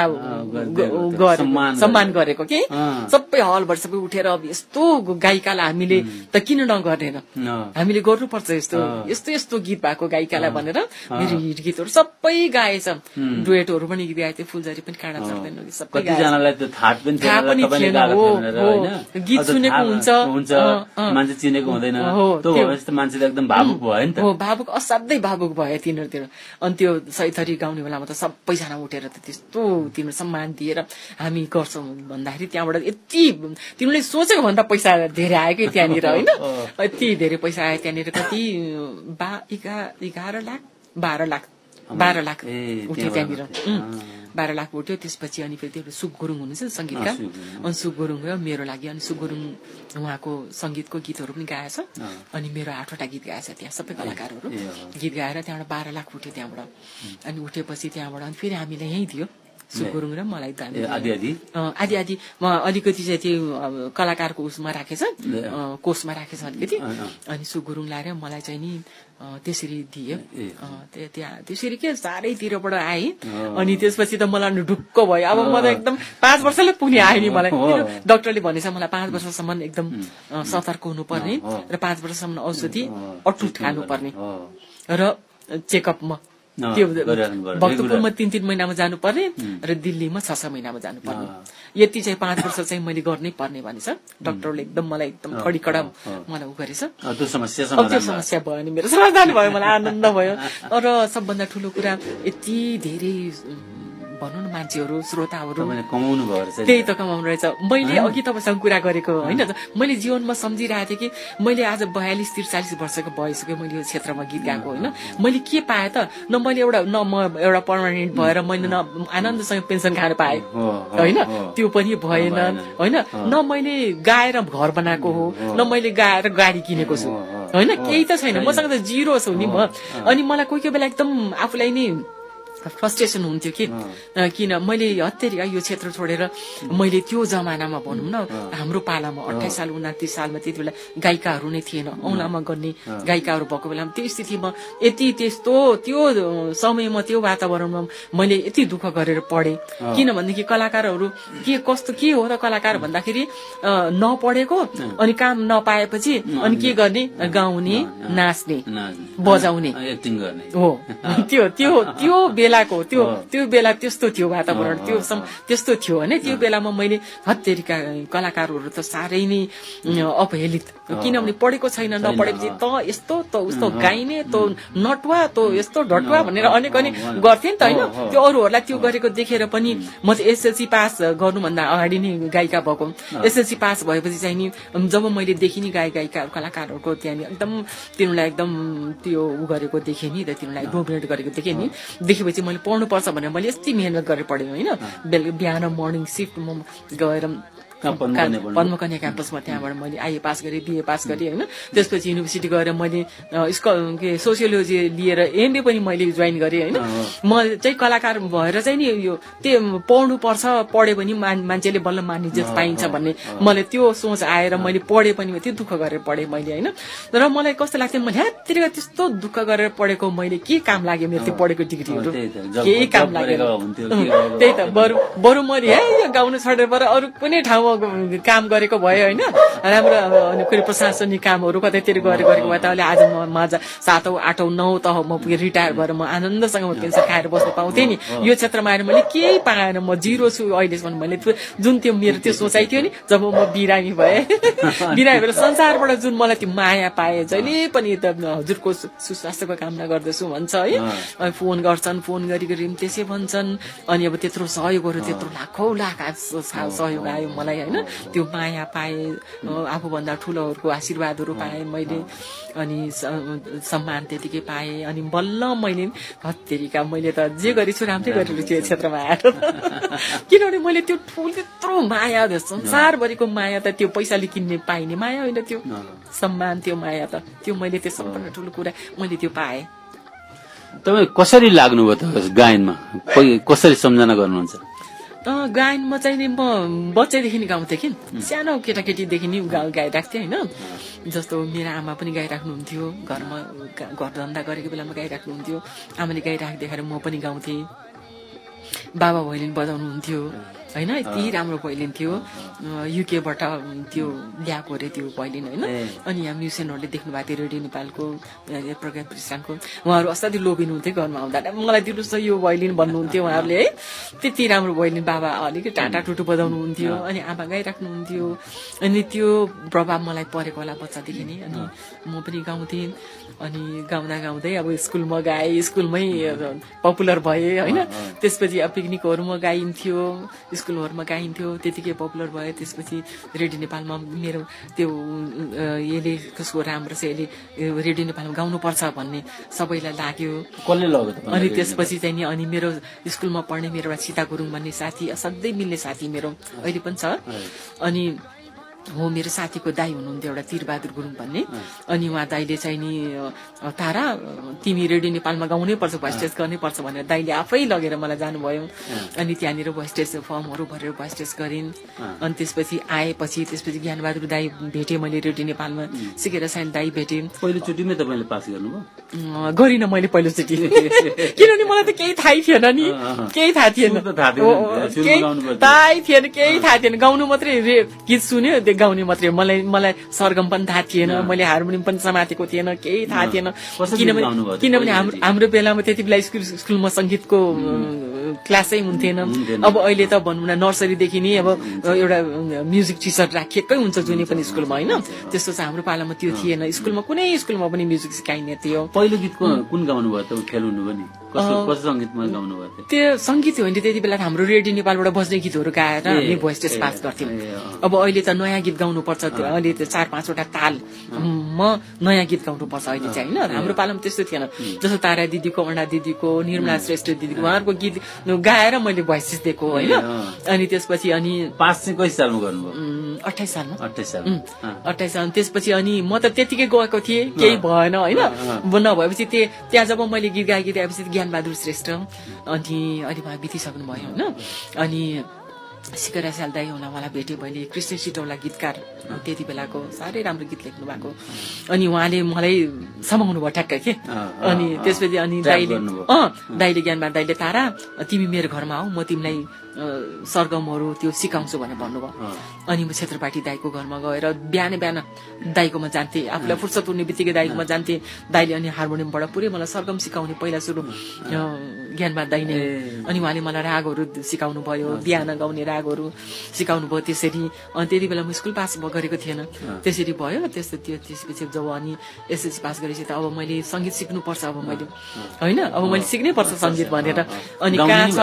Speaker 3: सम्मान गरेको कि सबै हलबाट सबै उठेर अब यस्तो गायिकालाई हामीले त किन नगर्दैन, हामीले गर्नुपर्छ यस्तो गीत भएको गायिकालाई भनेर मेरो हिट गीतहरू सबै गाएछ। डुएटहरू पनि गाएको थियो, फुलझरी पनि काँडा चढ्दैन सबै थाहा पनि थिएन। हो गीत सुनेको हुन्छ,
Speaker 2: मान्छे चिनेको हुँदैन, मान्छेले एकदम भावुक भयो नि त।
Speaker 3: हो भावुक, असाध्यै भावुक भयो तिनीहरूतिर। अनि त्यो सैथरी गाउने बेलामा त सबैजना उठेर त त्यस्तो तिनीहरू सम्मान दिएर हामी गर्छौँ भन्दाखेरि त्यहाँबाट यति तिमीले सोचेको भन्दा पैसा धेरै आयो कि त्यहाँनिर होइन, यति धेरै पैसा आयो त्यहाँनिर। कति 11 लाख 12 लाख उठ्यो त्यहाँनिर, 12 लाख उठ्यो। त्यसपछि अनि फेरि त्यो सुक गुरुङ हुनुहुन्छ सङ्गीतकार, अनि सुक गुरुङ गयो मेरो लागि। अनि सुक गुरुङ उहाँको सङ्गीतको गीतहरू पनि गाएछ, अनि मेरो 8वटा गीत गाएछ त्यहाँ सबै कलाकारहरू गीत गाएर। त्यहाँबाट 12 लाख उठ्यो त्यहाँबाट। अनि उठेपछि त्यहाँबाट अनि फेरि हामीले यहीँ दियो सुक गुरुङ र मलाई आदि म अलिकति चाहिँ त्यो कलाकारको उसमा राखेछ, कोषमा राखेछ अलिकति। अनि सुक गुरुङ लाएर मलाई चाहिँ नि त्यसरी दियो त्यहाँ, त्यसरी के चारैतिरबाट आएँ। अनि त्यसपछि त मलाई ढुक्क भयो, अब म त एकदम 5 वर्षले पुग्ने आयो नि मलाई। डाक्टरले भनेछ मलाई 5 वर्षसम्म एकदम सतर्क हुनुपर्ने र 5 वर्षसम्म औषधि अटुट खानुपर्ने र चेकअपमा त्यो भक्तपुरमा 3-3 महिनामा जानुपर्ने र दिल्लीमा 6-6 महिनामा जानुपर्ने। यति चाहिँ 5 वर्ष चाहिँ मैले गर्नै पर्ने भनेछ डाक्टरले। एकदम मलाई एकदम खडीकडा मलाई उ गरेछ। त्यो समस्या भयो नि, मेरो समाधान भयो, मलाई आनन्द भयो। र सबभन्दा ठुलो कुरा यति धेरै भनौँ न मान्छेहरू श्रोताहरू
Speaker 2: कमाउनु भयो
Speaker 3: त्यही त कमाउनु रहेछ। मैले अघि तपाईँसँग कुरा गरेको होइन, मैले जीवनमा सम्झिरहेको थिएँ कि मैले आज 42-43 वर्षको भइसक्यो मैले यो क्षेत्रमा गीत गाएको होइन। मैले के पाएँ त? न मैले म एउटा पर्मानेन्ट भएर मैले न आनन्दसँग पेन्सन खान पाएँ होइन, त्यो पनि भएन होइन। न मैले गाएर घर बनाएको हो, न मैले गाएर गाडी किनेको छु होइन, केही त छैन, मसँग त जिरो छु नि म। अनि मलाई कोही कोही बेला एकदम आफूलाई नि फ्रस्ट्रेसन हुन्थ्यो कि किन मैले हत्तेरी यो क्षेत्र छोडेर मैले त्यो जमानामा भनौँ न हाम्रो पालामा 28 साल 29 सालमा त्यति बेला गायिकाहरू नै थिएन, औँलामा गर्ने गायिकाहरू भएको बेलामा त्यो स्थितिमा यति त्यस्तो त्यो समयमा त्यो वातावरणमा मैले यति दुःख गरेर पढेँ। किनभनेदेखि कलाकारहरू कस्तो के हो त कलाकार भन्दाखेरि नपढेको अनि काम नपाएपछि अनि के गर्ने, गाउने नाच्ने बजाउने हो। त्यो बेलाको त्यो बेला त्यस्तो थियो वातावरण, त्यस्तो थियो होइन। त्यो बेलामा मैले हत्तेरीका कलाकारहरू त साह्रै नै अपहेलित, किनभने पढेको छैन, नपढेपछि त यस्तो त उस्तो गाइने त नटुवा त यस्तो ढटुवा भनेर अनेक गर्थे नि त होइन। त्यो अरूहरूलाई त्यो गरेको देखेर पनि म चाहिँ एसएलसी पास गर्नुभन्दा अगाडि नै गायिका भएको। एसएलसी पास भएपछि चाहिँ नि जब मैले देखेँ नि गायिका कलाकारहरूको त्यहाँनिर एकदम तिनीहरूलाई एकदम त्यो उ गरेको देखेँ नि त, तिनीहरूलाई डोमिनेट गरेको देखेँ नि। देखेपछि मैले पढ्नुपर्छ भनेर मैले यति मेहनत गरेर पढेँ होइन। बिहान मर्निङ सिफ्ट म गएर पद्मकन्या क्याम्पसमा त्यहाँबाट मैले आइए पास गरेँ, बिए पास गरेँ होइन। त्यसपछि युनिभर्सिटी गएर मैले सोसियोलोजी लिएर एमए पनि मैले जोइन गरेँ होइन। म चाहिँ कलाकार भएर चाहिँ नि यो त्यो पढ्नुपर्छ, पढ्यो भने मान्छेले बल्ल मानिज्यत पाइन्छ भन्ने मलाई त्यो सोच आएर मैले पढेँ पनि, त्यो दुःख गरेर पढेँ मैले होइन। र मलाई कस्तो लाग्थ्यो, मैले ह्यात्तिरका त्यस्तो दुःख गरेर पढेको मैले के काम लाग्यो मेरो त्यो पढेको डिग्रीहरू, केही काम लागेन। त्यही त बरु मैले यो गाउनु छोडेर बरु अरू कुनै ठाउँमा काम गरेको भए होइन, राम्रो अनि फेरि प्रशासनिक कामहरू कतैतिर गरेको भए त अहिले आज म 7औं 8औं 9औं तह म रिटायर भएर म आनन्दसँग म पेन्सन खाएर बस्न पाउँथेँ नि। यो क्षेत्रमा आएर मैले केही पाएन, म जिरो छु अहिलेसम्म। मैले जुन त्यो मेरो त्यो सोचाइ थियो नि, जब म बिरामी भएँ बिरामी भएर संसारबाट जुन मलाई त्यो माया पाएँ, जहिले पनि त हजुरको सुस्वास्थ्यको कामना गर्दछु भन्छ है, फोन गर्छन्, फोन गरी त्यसै भन्छन्। अनि अब त्यत्रो सहयोगहरू, त्यत्रो लाखौँ लाख सहयोग आयो मलाई होइन। त्यो माया पाएँ, आफूभन्दा ठुलोहरूको आशीर्वादहरू पाएँ मैले, अनि सम्मान त्यतिकै पाएँ। अनि बल्ल मैले हत्तेरीका मैले त जे गरेछु राम्रै गरेर त्यो क्षेत्रमा आएर किनभने मैले त्यो त्यत्रो माया, संसारभरिको माया त त्यो पैसाले किन्ने पाइने माया होइन, त्यो सम्मान, त्यो माया त त्यो मैले त्यो सबभन्दा ठुलो कुरा मैले त्यो पाएँ।
Speaker 2: तपाईँ कसरी लाग्नुभयो त गायनमा, कसरी सम्झना गर्नुहुन्छ?
Speaker 3: गायनमा चाहिँ नि म बच्चैदेखि नै गाउँथेँ कि, सानो केटाकेटीदेखि नै गाइरहेको थिएँ होइन। जस्तो मेरो आमा पनि गाइराख्नुहुन्थ्यो, घरमा घर धन्दा गरेको बेलामा गाइराख्नुहुन्थ्यो, आमाले गाइराखेको देखेर म पनि गाउँथेँ। बाबा भैलिन बजाउनुहुन्थ्यो होइन, यति राम्रो भैलिन थियो, युकेबाट त्यो ल्याएको अरे त्यो भैलिन होइन। अनि यहाँ म्युजिसियनहरूले देख्नु भएको थियो रेडियो नेपालको प्रज्ञा प्रतिष्ठानको, उहाँहरू असाध्यै लोभिनुहुन्थ्यो घरमा आउँदा, मलाई दिनुहोस् न यो भैलिन भन्नुहुन्थ्यो उहाँहरूले है। त्यति राम्रो भैलिन बाबा अलिकति टाटा टुटु बजाउनुहुन्थ्यो, अनि आमा गाइराख्नुहुन्थ्यो। अनि त्यो प्रभाव मलाई परेको होला बच्चादेखि नै, अनि म पनि गाउँथेँ। अनि गाउँदा गाउँदै अब स्कुलमा गाएँ, स्कुलमै पपुलर भएँ होइन। त्यसपछि अब पिकनिकहरूमा गाइन्थ्यो, स्कुलहरूमा गाइन्थ्यो, त्यतिकै पपुलर भयो। त्यसपछि रेडियो नेपालमा मेरो त्यो यसले कसको राम्रो छ, यसले रेडियो नेपालमा गाउनुपर्छ भन्ने सबैलाई लाग्यो।
Speaker 2: कसले लाग्यो?
Speaker 3: अनि त्यसपछि चाहिँ नि अनि मेरो स्कुलमा पढ्ने मेरो एउटा सीता गुरुङ भन्ने साथी, असाध्यै मिल्ने साथी मेरो अहिले पनि छ। अनि हो मेरो साथीको दाई हुनुहुन्थ्यो एउटा तिरबहादुर गुरुङ भन्ने। अनि उहाँ दाईले चाहिँ नि तारा तिमी रेडियो नेपालमा गाउनै पर्छ, भोइस टेस्ट गर्नै पर्छ भनेर दाईले आफै लगेर मलाई जानुभयो। अनि त्यहाँनिर भोइस टेस्ट फर्महरू भरेर भोइस टेस्ट गरिन्। अनि त्यसपछि आएपछि त्यसपछि ज्ञानबहादुर दाई भेटेँ मैले रेडियो नेपालमा, सिकेर साइन दाई भेटेँ।
Speaker 2: पहिलोचोटिमै तपाईँले पास गर्नुभयो?
Speaker 3: गरिनँ मैले पहिलोचोटि, किनभने मलाई त केही थाहै थिएन नि, केही थाहा थिएन, केही थाहा थिएन। गाउनु मात्रै, गीत सुन्यो गाउने मात्रै, मलाई सरगम पनि थाहा थिएन, मैले हार्मोनियम पनि समातेको थिएन, केही थाहा थिएन। किनभने हाम्रो बेलामा त्यति बेला स्कुलमा सङ्गीतको क्लासै हुन्थेन। अब अहिले त भनौँ न नर्सरीदेखि नै अब एउटा म्युजिक टिचर राखिएकै हुन्छ जुनै पनि स्कुलमा होइन। त्यस्तो चाहिँ हाम्रो पालामा त्यो थिएन, स्कुलमा कुनै स्कुलमा पनि म्युजिक सिकाइने थियो।
Speaker 2: पहिलो गीत कुन गाउनु भयो त खेल्नु पनि? कस्तो सङ्गीतमा गाउनु भयो
Speaker 3: त्यो सङ्गीत हो नि त्यति बेला हाम्रो रेडियो नेपालबाट बज्ने गीतहरू गाएर हामी भोइस टेस्ट पास गर्थ्यौँ। अब अहिले त नयाँ गीत गाउनुपर्छ, अहिले त 4-5वटा तालमा नयाँ गीत गाउनुपर्छ अहिले चाहिँ होइन। हाम्रो पालामा त्यस्तो थिएन, जस्तो तारा दिदीको, अण्डा दिदीको, निर्मला श्रेष्ठ दिदीको उहाँहरूको गीत गाएर मैले भोइस टेस्ट दिएको होइन। अनि त्यसपछि अनि
Speaker 2: पास चाहिँ कति सालमा गर्नुभयो?
Speaker 3: 28 सालमा।
Speaker 2: 28
Speaker 3: साल। त्यसपछि अनि म त त्यतिकै गएको थिएँ, केही भएन होइन। नभएपछि त्यहाँ जब मैले गीत गाएकी त्यसपछि ज्ञानबहादुर श्रेष्ठ अनि अहिले उहाँ बितिसक्नु भयो होइन। अनि सिकरा स्याल दाई उहाँलाई भेटेँ मैले, कृष्ण सिटौला गीतकार त्यति बेलाको साह्रै राम्रो गीत लेख्नु भएको। अनि उहाँले मलाई समाउनु भयो ठ्याक्कै के। अनि त्यसपछि अनि दाइले ज्ञानबहादुर दाइले तारा तिमी मेरो घरमा आऊ, म तिमीलाई सरगमहरू त्यो सिकाउँछु भनेर भन्नुभयो। अनि म क्षेत्रपाटी दाइको घरमा गएर बिहान दाइकोमा जान्थेँ, आफूलाई फुर्सद हुने बित्तिकै दाइकोमा जान्थेँ। दाइले अनि हार्मोनियमबाट पुरै मलाई सरगम सिकाउने पहिला सुरु ज्ञानबहादुर दाइ नै। अनि उहाँले मलाई रागहरू सिकाउनु भयो, बिहान गाउने रागहरू सिकाउनु भयो त्यसरी। अनि त्यति बेला म स्कुल पास गरेको थिएन, त्यसरी भयो। त्यसपछि जब अनि एसएससी पास गरेपछि त अब मैले सङ्गीत सिक्नुपर्छ, अब मैले होइन, अब मैले सिक्नै पर्छ सङ्गीत भनेर। अनि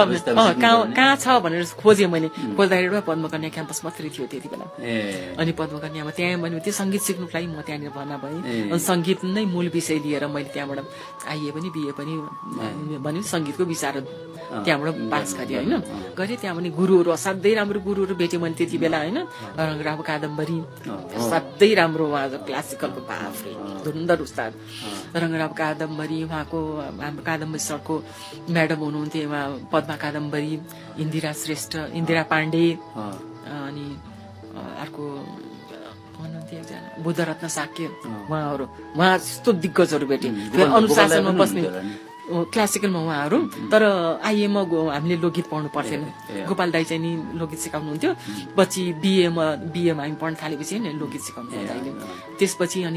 Speaker 3: कहाँ छ भनेर खोजेँ मैले, खोज्दाखेरि एउटा पद्मकन्या क्याम्पस मात्रै थियो त्यति बेला। अनि पद्मकन्यामा त्यहाँ मैले त्यो सङ्गीत सिक्नुको लागि म त्यहाँनिर भर्ना भएँ। अनि सङ्गीत नै मूल विषय लिएर मैले त्यहाँबाट आइए पनि बिए पनि भन्यो सङ्गीतको विशारद त्यहाँबाट पास गरेँ होइन। गरेँ त्यहाँ पनि गुरुहरू असाध्यै राम्रो गुरुहरू भेटेँ मैले त्यति बेला होइन। रङ्गराव कादम्बरी असाध्यै राम्रो, उहाँ क्लासिकलको बाफ्रे धुन्धर उस्ताद रङ्गराव कादम्बरी। उहाँको हाम्रो कादम्बरी सरको म्याडम हुनुहुन्थ्यो उहाँ पद्मा कादम्बरी, इन्दिरा श्रेष्ठ, इन्दिरा पाण्डे, अनि अर्को हुनुहुन्थ्यो एकजना बुद्धरत्न साक्य। उहाँ यस्तो दिग्गजहरू भेटे, अनुशासनमा बस्ने क्लासिकलमा उहाँहरू। तर आइएमा हामीले लोकगीत पढ्नु पर्थेन। गोपाल दाई चाहिँ नि लोकगीत सिकाउनुहुन्थ्यो। पछि बिएमा हामी पढ्न थालेपछि नि लोकगीत सिकाउनु भयो दाइले। त्यसपछि अनि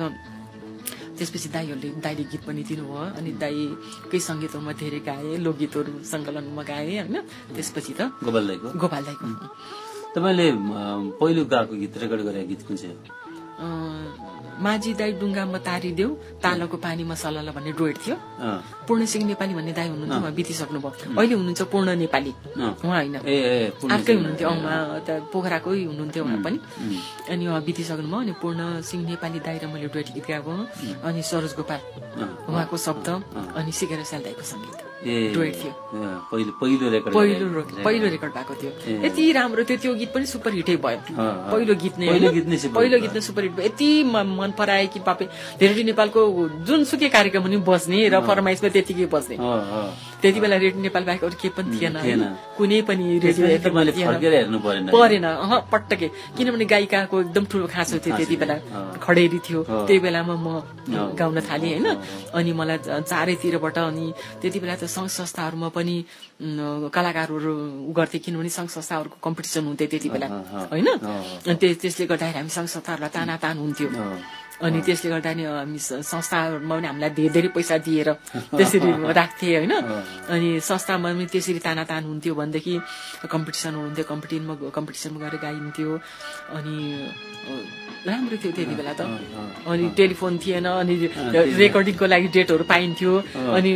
Speaker 3: दाइले गीत पनि दिनुभयो। अनि दाइकै सङ्गीतहरूमा धेरै गाए, लोकगीतहरू सङ्कलनमा गाए होइन। त्यसपछि त गोपाल दाइको
Speaker 2: तपाईँले पहिलो गाएको गीत रेकर्ड गरेको गीत कुन चाहिँ?
Speaker 3: माझी दाई डुङ्गामा तारिदेऊ, तालको पानीमा सलल भन्ने डुएट थियो। पूर्ण सिंह नेपाली भन्ने दाई हुनुहुन्थ्यो, उहाँ बितिसक्नु भयो। अहिले हुनुहुन्छ पूर्ण नेपाली, उहाँ होइन अर्कै हुनुहुन्थ्यो, उहाँ पोखराकै हुनुहुन्थ्यो उहाँ पनि। अनि उहाँ बितिसक्नु भयो। अनि पूर्ण सिंह नेपाली दाई र मैले डुएट गीत गाएको। अनि सरोज गोपाल उहाँको शब्द, अनि सिकेर स्याल दाईको सङ्गीत डुएट थियो। पहिलो रेकर्ड भएको थियो। यति राम्रो थियो त्यो गीत पनि, सुपर हिटै भयो। पहिलो गीत नै सुपर हिट भयो। यति मन पराए कि पापे रेडियो नेपालको जुनसुकै कार्यक्रम पनि बस्ने र फरमाइसमा त्यतिकै बस्ने। त्यति बेला रेडियो नेपाल बाहेक अरू के पनि थिएन, कुनै पनि रेडियो परेन पटक्कै। किनभने गायिकाको एकदम ठुलो खाँचो थियो त्यति बेला, खडेरी थियो त्यही बेलामा म गाउन थालेँ होइन। अनि मलाई चारैतिरबाट, अनि त्यति बेला त सङ्घ संस्थाहरूमा पनि कलाकारहरू गर्थे, किनभने सङ्घ संस्थाहरूको कम्पिटिसन हुन्थ्यो त्यति बेला होइन। त्यसले गर्दाखेरि हामी सङ्घ संस्थाहरूलाई तानातान हुन्थ्यो। अनि त्यसले गर्दा नि हामी संस्थाहरूमा पनि हामीलाई धेरै पैसा दिएर त्यसरी राख्थे होइन। अनि संस्थामा पनि त्यसरी तानातान हुन्थ्यो भनेदेखि कम्पिटिसन हुन्थ्यो, कम्पिटिसनमा गएर गाइन्थ्यो। अनि राम्रो थियो त्यति बेला त। अनि टेलिफोन थिएन, अनि रेकर्डिङको लागि डेटहरू पाइन्थ्यो। अनि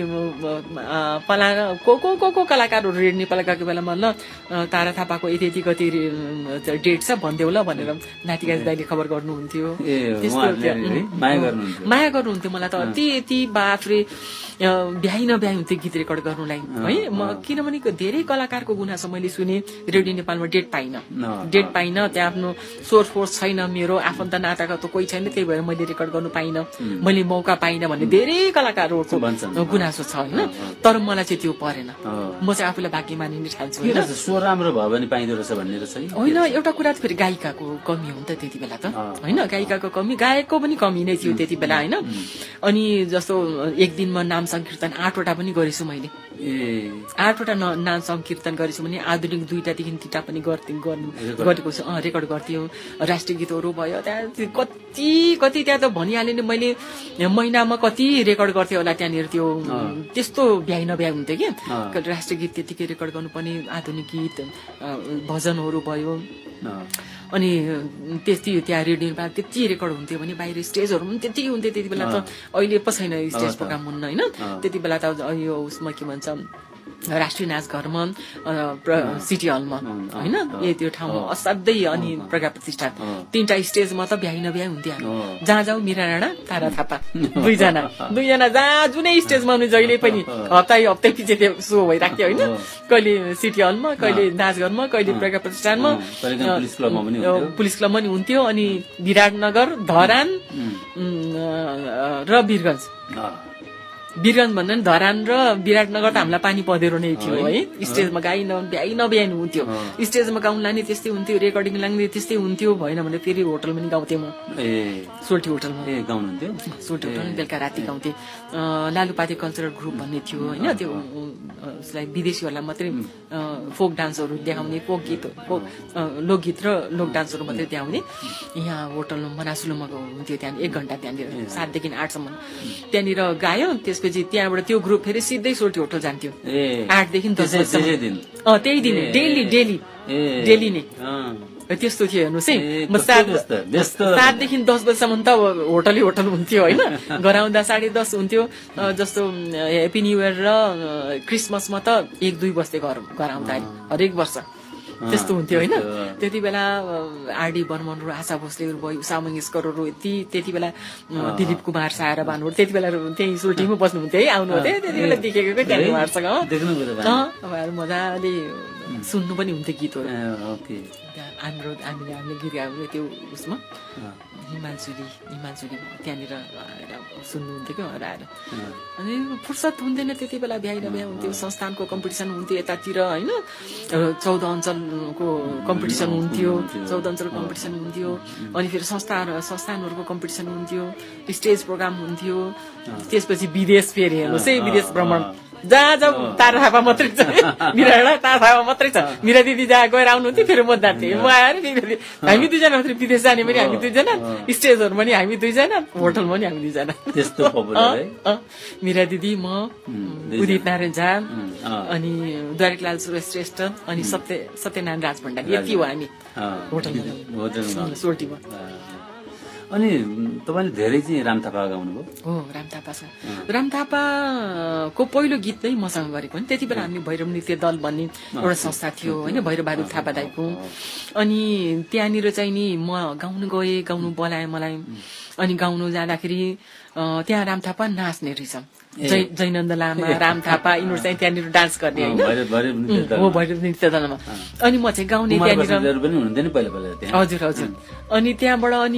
Speaker 3: को कलाकारहरू रेडियो नेपाल गएको बेलामा ल तारा थापाको यति कति डेट छ भनिदेऊ ल भनेर नातिका दाइले खबर गर्नुहुन्थ्यो। त्यस्तो माया गर्नुहुन्थ्यो मलाई त यति बाफ्रे। भ्याइ नभ्याइ हुन्थ्यो गीत रेकर्ड गर्नुलाई है। म किनभने धेरै कलाकारको गुनासो मैले सुने, रेडियो नेपालमा डेट पाइनँ, त्यहाँ आफ्नो सोर्स फोर्स छैन, मेरो आफन्त नाताका त कोही छैन, त्यही भएर मैले रेकर्ड गर्नु पाइनँ, मैले मौका पाइनँ भन्ने धेरै कलाकारहरूको गुनासो छ होइन। तर मलाई चाहिँ त्यो परेन, म चाहिँ आफूलाई भाग्य मानि नै ठान्छु।
Speaker 2: स्वर राम्रो भयो भने पाइँदो रहेछ भन्ने रहेछ
Speaker 3: होइन। एउटा कुरा त फेरि गायिकाको कमी हो नि त त्यति बेला त होइन, गायिकाको कमी, गायकको पनि कमी नै थियो त्यति बेला होइन। अनि जस्तो एक दिनमा नाम सङ्कीर्तन 8वटा पनि गरेछु मैले, 8वटा नाम सङ्कीर्तन गरेछु भने आधुनिक 2टादेखि 3टा पनि गरेको छु, रेकर्ड गर्थ्यो। राष्ट्रिय गीतहरू भयो, त्यहाँ कति त्यहाँ त भनिहालेँ नि मैले, महिनामा कति रेकर्ड गर्थेँ होला त्यहाँनिर। त्यो त्यस्तो भ्याइ नभ्याइ हुन्थ्यो कि राष्ट्रिय गीत त्यतिकै रेकर्ड गर्नुपर्ने, आधुनिक गीत भजनहरू भयो, अनि त्यति त्यहाँ रेडियोमा त्यति रेकर्ड हुन्थ्यो भने बाहिर स्टेजहरू पनि त्यतिकै हुन्थ्यो त्यति बेला त अहिले पो छैन स्टेज प्रोग्राम हुन्न होइन त्यति बेला त यो उसमा के भन्छ राष्ट्रिय नाचघरमा सिटी हलमा होइन त्यो ठाउँमा असाध्यै अनि प्रज्ञा प्रतिष्ठान 3टा स्टेजमा त भ्याइ नभ्याइ हुन्थ्यो जहाँ जाऊ मीरा राणा तारा थापा दुईजना जहाँ जुनै स्टेजमा हुने जहिले पनि हप्तै पछि त्यो सो भइराख्थ्यो होइन कहिले सिटी हलमा कहिले नाचघरमा कहिले प्रज्ञा प्रतिष्ठानमा पुलिस क्लबमा नि हुन्थ्यो अनि विराटनगर धरान र वीरगञ्ज भन्दा नि धरान र विराटनगर त हामीलाई पानी पँधेरो नै थियो है स्टेजमा भ्याइ नभ्याइ हुन्थ्यो स्टेजमा गाउन लाने त्यस्तै हुन्थ्यो रेकर्डिङ लाग्ने त्यस्तै हुन्थ्यो भएन भने फेरि होटलमा नि गाउँथेँ म सोल्टी होटलमा गाउनुहुन्थ्यो सोल्टी होटलमा बेलुका राति गाउँथेँ लालुपाते कल्चरल ग्रुप भन्ने थियो होइन त्यो उसलाई विदेशीहरूलाई मात्रै फोक डान्सहरू देखाउने फोक गीत लोकगीत र लोक डान्सहरू मात्रै देखाउने यहाँ होटलमा मनासुलुमा हुन्थ्यो त्यहाँ 1 घण्टा त्यहाँनिर 7 देखि 8 सम्म त्यहाँनिर गायो त्यसपछि त्यहाँबाट त्यो ग्रुप फेरि सिधै सोल्टी होटल जान्थ्यो 8 देखि 10 बजीसम्म त्यही दिन डेली नै त्यस्तो थियो हेर्नुहोस् है म 7 देखि 10 बजीसम्म त होटल हुन्थ्यो होइन गराउँदा 10:30 हुन्थ्यो जस्तो हेप्पी न्यू इयर र क्रिसमसमा त 1-2 बज्दै गराउँदा हरेक वर्ष त्यस्तो हुन्थ्यो होइन त्यति बेला आरडी बर्मनहरू आशा भोसलेहरू भयो उषा मङ्गेशकरहरू त्यति बेला दिलीप कुमार सारा बानुहरू त्यति बेला त्यही सोल्टीमै बस्नुहुन्थ्यो है आउनुहुन्थ्यो त्यति बेला देखेको त्यहाँनिर उहाँहरूसँग मजाले सुन्नु पनि हुन्थ्यो गीतहरू हामीले गीत गाउने त्यो उसमा हिमालचुली त्यहाँनिर सुन्नुहुन्थ्यो क्या आएर अनि फुर्सद हुँदैन त्यति बेला भ्याइ नभ्याइ हुन्थ्यो संस्थानको कम्पिटिसन हुन्थ्यो यतातिर होइन 14 अञ्चलको कम्पिटिसन हुन्थ्यो 14 अञ्चल कम्पिटिसन हुन्थ्यो अनि फेरि संस्थानहरूको कम्पिटिसन हुन्थ्यो स्टेज प्रोग्राम हुन्थ्यो त्यसपछि विदेश फेरि हेर्नुहोस् है विदेश भ्रमण जहाँ जाऊ तारा थापा मात्रै छ मिरा तारा थापा मात्रै छ मिरा दिदी जहाँ गएर आउनुहुन्थ्यो फेरि म जान्थेँ म आएर हामी 2 जना मात्रै विदेश जाने पनि हामी 2 जना स्टेजहरूमा नि हामी 2 जना होटलमा नि हामी 2 जना
Speaker 2: त्यस्तो पपुलर है
Speaker 3: मिरा दिदी म उदित नारायण झा अनि द्वारिकलाल श्रेष्ठ अनि सत्यनारायण राज भण्डारी यति हो हामी होटलमा सोल्टीमा
Speaker 2: अनि तपाईले धेरै चाहिँ राम थापा गाउनुभयो
Speaker 3: हो राम थापा छ राम थापाको पहिलो गीत नै मसँग गरेको नि त्यति बेला हामी भैरव नृत्य दल भन्ने एउटा संस्था थियो होइन भैरव बहादुर थापा दाइको अनि त्यहाँनिर चाहिँ नि म गाउनु बोलाए मलाई अनि गाउनु जाँदाखेरि त्यहाँ राम थापा नाच्ने रहेछ जयनन्द लामा राम थापा यिनीहरू चाहिँ त्यहाँनिर डान्स गर्ने होइन हो भैरव नृत्य दलमा अनि म चाहिँ गाउने त्यहाँनिर हजुर अनि त्यहाँबाट अनि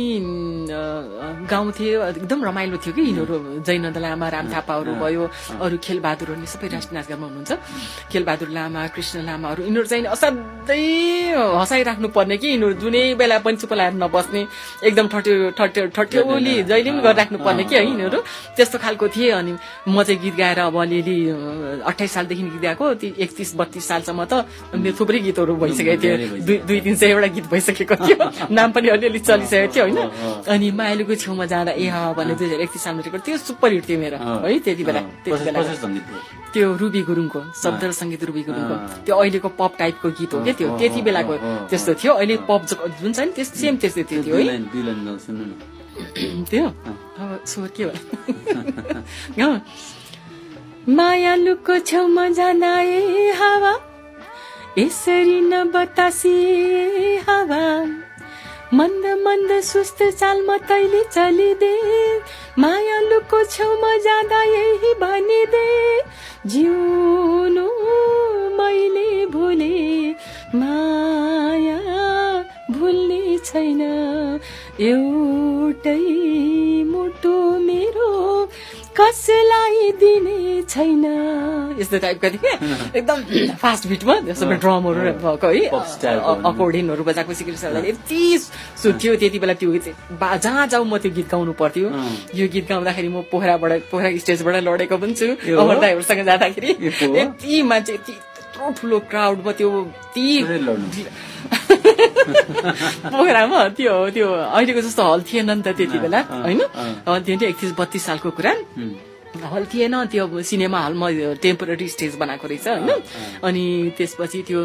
Speaker 3: गाउँथे एकदम रमाइलो थियो कि यिनीहरू जयनन्द लामा राम थापाहरू भयो अरू खेलबहादुरहरूले सबै राष्ट्रिय नाचगानमा हुनुहुन्छ खेलबहादुर लामा कृष्ण लामाहरू यिनीहरू चाहिँ असाध्यै हँसाइराख्नु पर्ने कि यिनीहरू जुनै बेला पनि चुप लाएर नबस्ने एकदम ठट्यौली जहिले पनि गरिराख्नु पर्ने कि है यिनीहरू त्यस्तो खालको थिए अनि म चाहिँ गीत गाएर अब अलिअलि 28 सालदेखि गीत गाएको 31-32 सालसम्म त मेरो थुप्रै गीतहरू भइसकेको थियो 200-300 एउटा गीत भइसकेको थियो नाम पनि अलिअलि चलिसकेको थियो होइन अनि माइलोको छेउमा जाँदा ए हा भन्ने 2031 सालमा रेकर्ड त्यो सुपर हिट थियो मेरो है त्यति बेला त्यो रुबी गुरुङको शब्द र सङ्गीत रुबी गुरुङको त्यो अहिलेको पप टाइपको गीत हो क्या त्यो त्यति बेलाको त्यस्तो थियो अहिले पप जुन छ नि सेम त्यस्तै थियो है त्यो अब स्वर के हो मायालुको छेउमा जाँदा ए हावा यसरी न बतासी हावा मन्द मन्द सुस्त चालमा तैले चलिदे मायालुको छेउमा जाँदा यही भनिदे जिउनु मैले भुले माया भुल्ने छैन एउटै मुटु मेरो कसलाई दिने छैन यस्तो टाइपका थियो एकदम फास्ट बिटमा सबै ड्रमहरू भएको है अकर्डियनहरू बजाएको सिक्रेट यति सुत्थ्यो त्यति बेला त्यो गीत जहाँ जाऊ म त्यो गीत गाउनु पर्थ्यो यो गीत गाउँदाखेरि म पोखरा स्टेजबाट लडेको पनि छु अमर दाइहरूसँग जाँदाखेरि यति मान्छे यत्रो ठुलो क्राउडमा त्यो पोखरामा त्यो अहिलेको जस्तो हल थिएन नि त त्यति बेला होइन 31-32 सालको कुरा हल थिएन, त्यो सिनेमा हल म टेम्पोररी स्टेज बनाएको रहेछ होइन। अनि त्यसपछि त्यो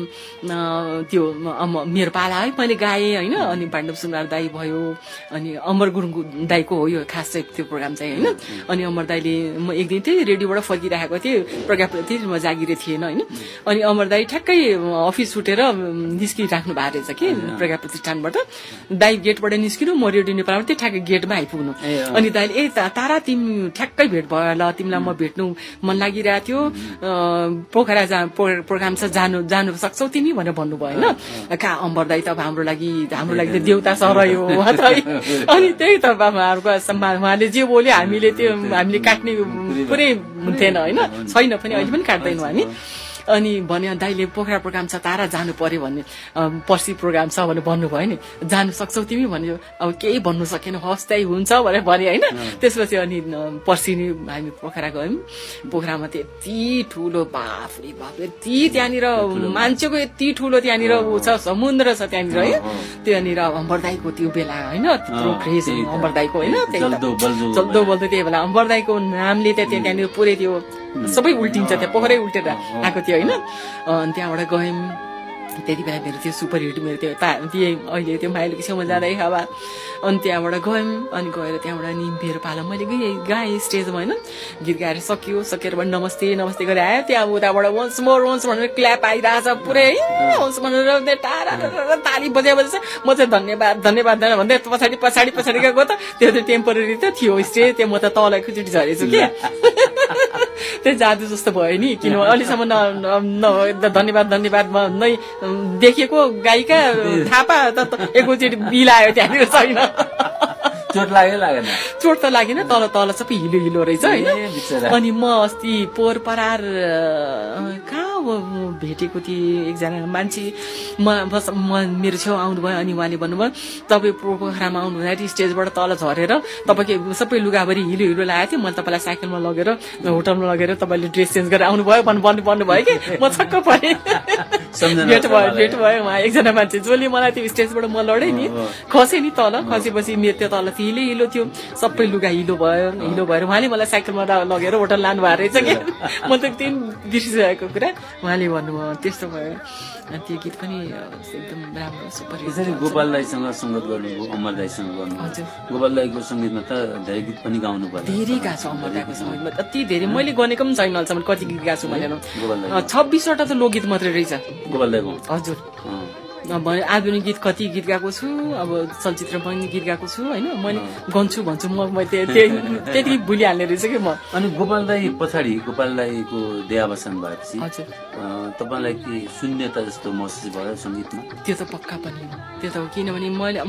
Speaker 3: मेरो पाला है मैले गाएँ होइन। अनि पाण्डव सुनार दाई भयो, अनि अमर गुरुङ दाईको हो यो खास चाहिँ त्यो प्रोग्राम चाहिँ होइन। अनि अमर दाईले म एक दिन चाहिँ रेडियोबाट फर्किरहेको थिएँ, प्रज्ञाप्रति म जागिरे थिएन होइन। अनि अमर दाई ठ्याक्कै अफिस छुटेर निस्किराख्नु भएको रहेछ कि प्रज्ञा प्रतिष्ठानबाट। दाई गेटबाट निस्किनु, म रेडियो नेपालबाट त्यो ठ्याक्कै गेटमा आइपुग्नु। अनि दाइले तारा तिमी ठ्याक्कै भेट भयो ल, तिमीलाई म भेट्नु मन लागिरहेको थियो, पोखरा प्रोग्राम छ जानु सक्छौ तिमी भनेर भन्नुभयो होइन। कहाँ अम्बर दाई त अब हाम्रो लागि त देउता सरयो अनि त्यही त उहाँले जे बोल्यो हामीले काट्ने पुरै हुन्थेन होइन, छैन पनि अहिले पनि काट्दैनौँ हामी। अनि भन्यो दाइले पोखरा प्रोग्राम छ तारा जानु पर्यो भन्ने, पर्सि प्रोग्राम छ भनेर भन्नुभयो नि, जानु सक्छौ तिमी भन्यो। अब केही भन्नु सकेन, हस् त्यही हुन्छ भनेर भन्यो होइन। त्यसपछि अनि पर्सि नि हामी पोखरा गयौँ। पोखरामा त्यति ठुलो बाफरे बाफ, यति त्यहाँनिर मान्छेको यति ठुलो त्यहाँनिर ऊ छ, समुद्र छ त्यहाँनिर है। त्यहाँनिर अम्बर दाईको त्यो बेला होइन, त्यत्रो क्रेज अम्बर दाईको होइन, जल्दो बल्दो त्यही बेला अम्बर दाईको नामले त्यहाँनिर पुरै त्यो सबै उल्टिन्छ, त्यहाँ पोखरै उल्टेर आएको थियो होइन। अनि त्यहाँबाट गयौँ, त्यति बेला मेरो त्यो सुपर हिट मेरो त्यो अहिले त्यो माइलोको छेउमा जाँदै हावा। अनि त्यहाँबाट गयौँ, अनि गएर त्यहाँबाट नि मेरो पाला मैले गाएँ स्टेजमा होइन। गीत गाएर सकेर पनि नमस्ते नमस्ते गरेर आयो। त्यहाँ उताबाट वन्स मोर भनेर क्ल्याप आइरहेछ पुरै वन्स भनेर टाढा ताली बजाएपछि म चाहिँ धन्यवाद भन्दै पछाडि गएको त त्यो टेम्पोररी त थियो स्टेज, त्यो म त तल एकैचोटि झरेछु कि त्यो जादु जस्तो भयो नि। किन अहिलेसम्म धन्यवाद नै देखेको गायिका थापा त एकैचोटि बिलायो त्यहाँनिर छैन।
Speaker 2: चोट लागेन?
Speaker 3: चोट त लागेन, तल सबै हिलो रहेछ होइन। अनि म अस्ति पोहोर परार कहाँ भेटेको थिएँ एकजना मान्छे, मेरो छेउ आउनुभयो। अनि उहाँले भन्नुभयो तपाईँ पोखरामा आउनु हुँदाखेरि स्टेजबाट तल झरेर तपाईँको सबै लुगाभरि हिलो लागेको थियो, मैले तपाईँलाई साइकलमा लगेर होटलमा लगेर तपाईँले ड्रेस चेन्ज गरेर आउनुभयो भन्नुभयो कि म छक्क परेँ। भेट भयो उहाँ एकजना मान्छे जसले मलाई त्यो स्टेजबाट म लडेँ नि, खसेँ नि तल। खसेपछि मेरो त्यो तल हिलो थियो, सबै लुगा हिलो भएर उहाँले मलाई साइकलमा लगेर होटल लानु भएको रहेछ कि म त त्यो बिर्सिरहेको कुरा उहाँले भन्नुभयो। त्यस्तो भयो। त्यो गीत पनि एकदम राम्रो सुपर हिट।
Speaker 2: यसरी गोपाल दाईसँग सङ्गत गर्नुभयो, अमर दाईसँग गर्नुभयो। गोपाल दाईको सङ्गीतमा त धेरै गीत पनि गाउनु पर्यो।
Speaker 3: धेरै गाएको छु अमर दाईको सङ्गीतमा, अति धेरै मैले गनेको पनि छैन अहिलेसम्म कति गीत गाएको छु भनेर। 26वटा त लोकगीत मात्रै रहेछ गोपाल दाईको। हजुर, आधुनिक गीत कति गीत गाएको छु, अब चलचित्र पनि गीत गाएको छु होइन। मैले भन्छु म त्यति भुलिहाल्ने रहेछ कि म। अनि
Speaker 2: गोपाल दाई पछाडि गोपाल दाईको देहावसान भएपछि तपाईँलाई के शून्यता जस्तो महसुस भयो सङ्गीतमा? त्यो त पक्का पनि, त्यो त हो। किनभने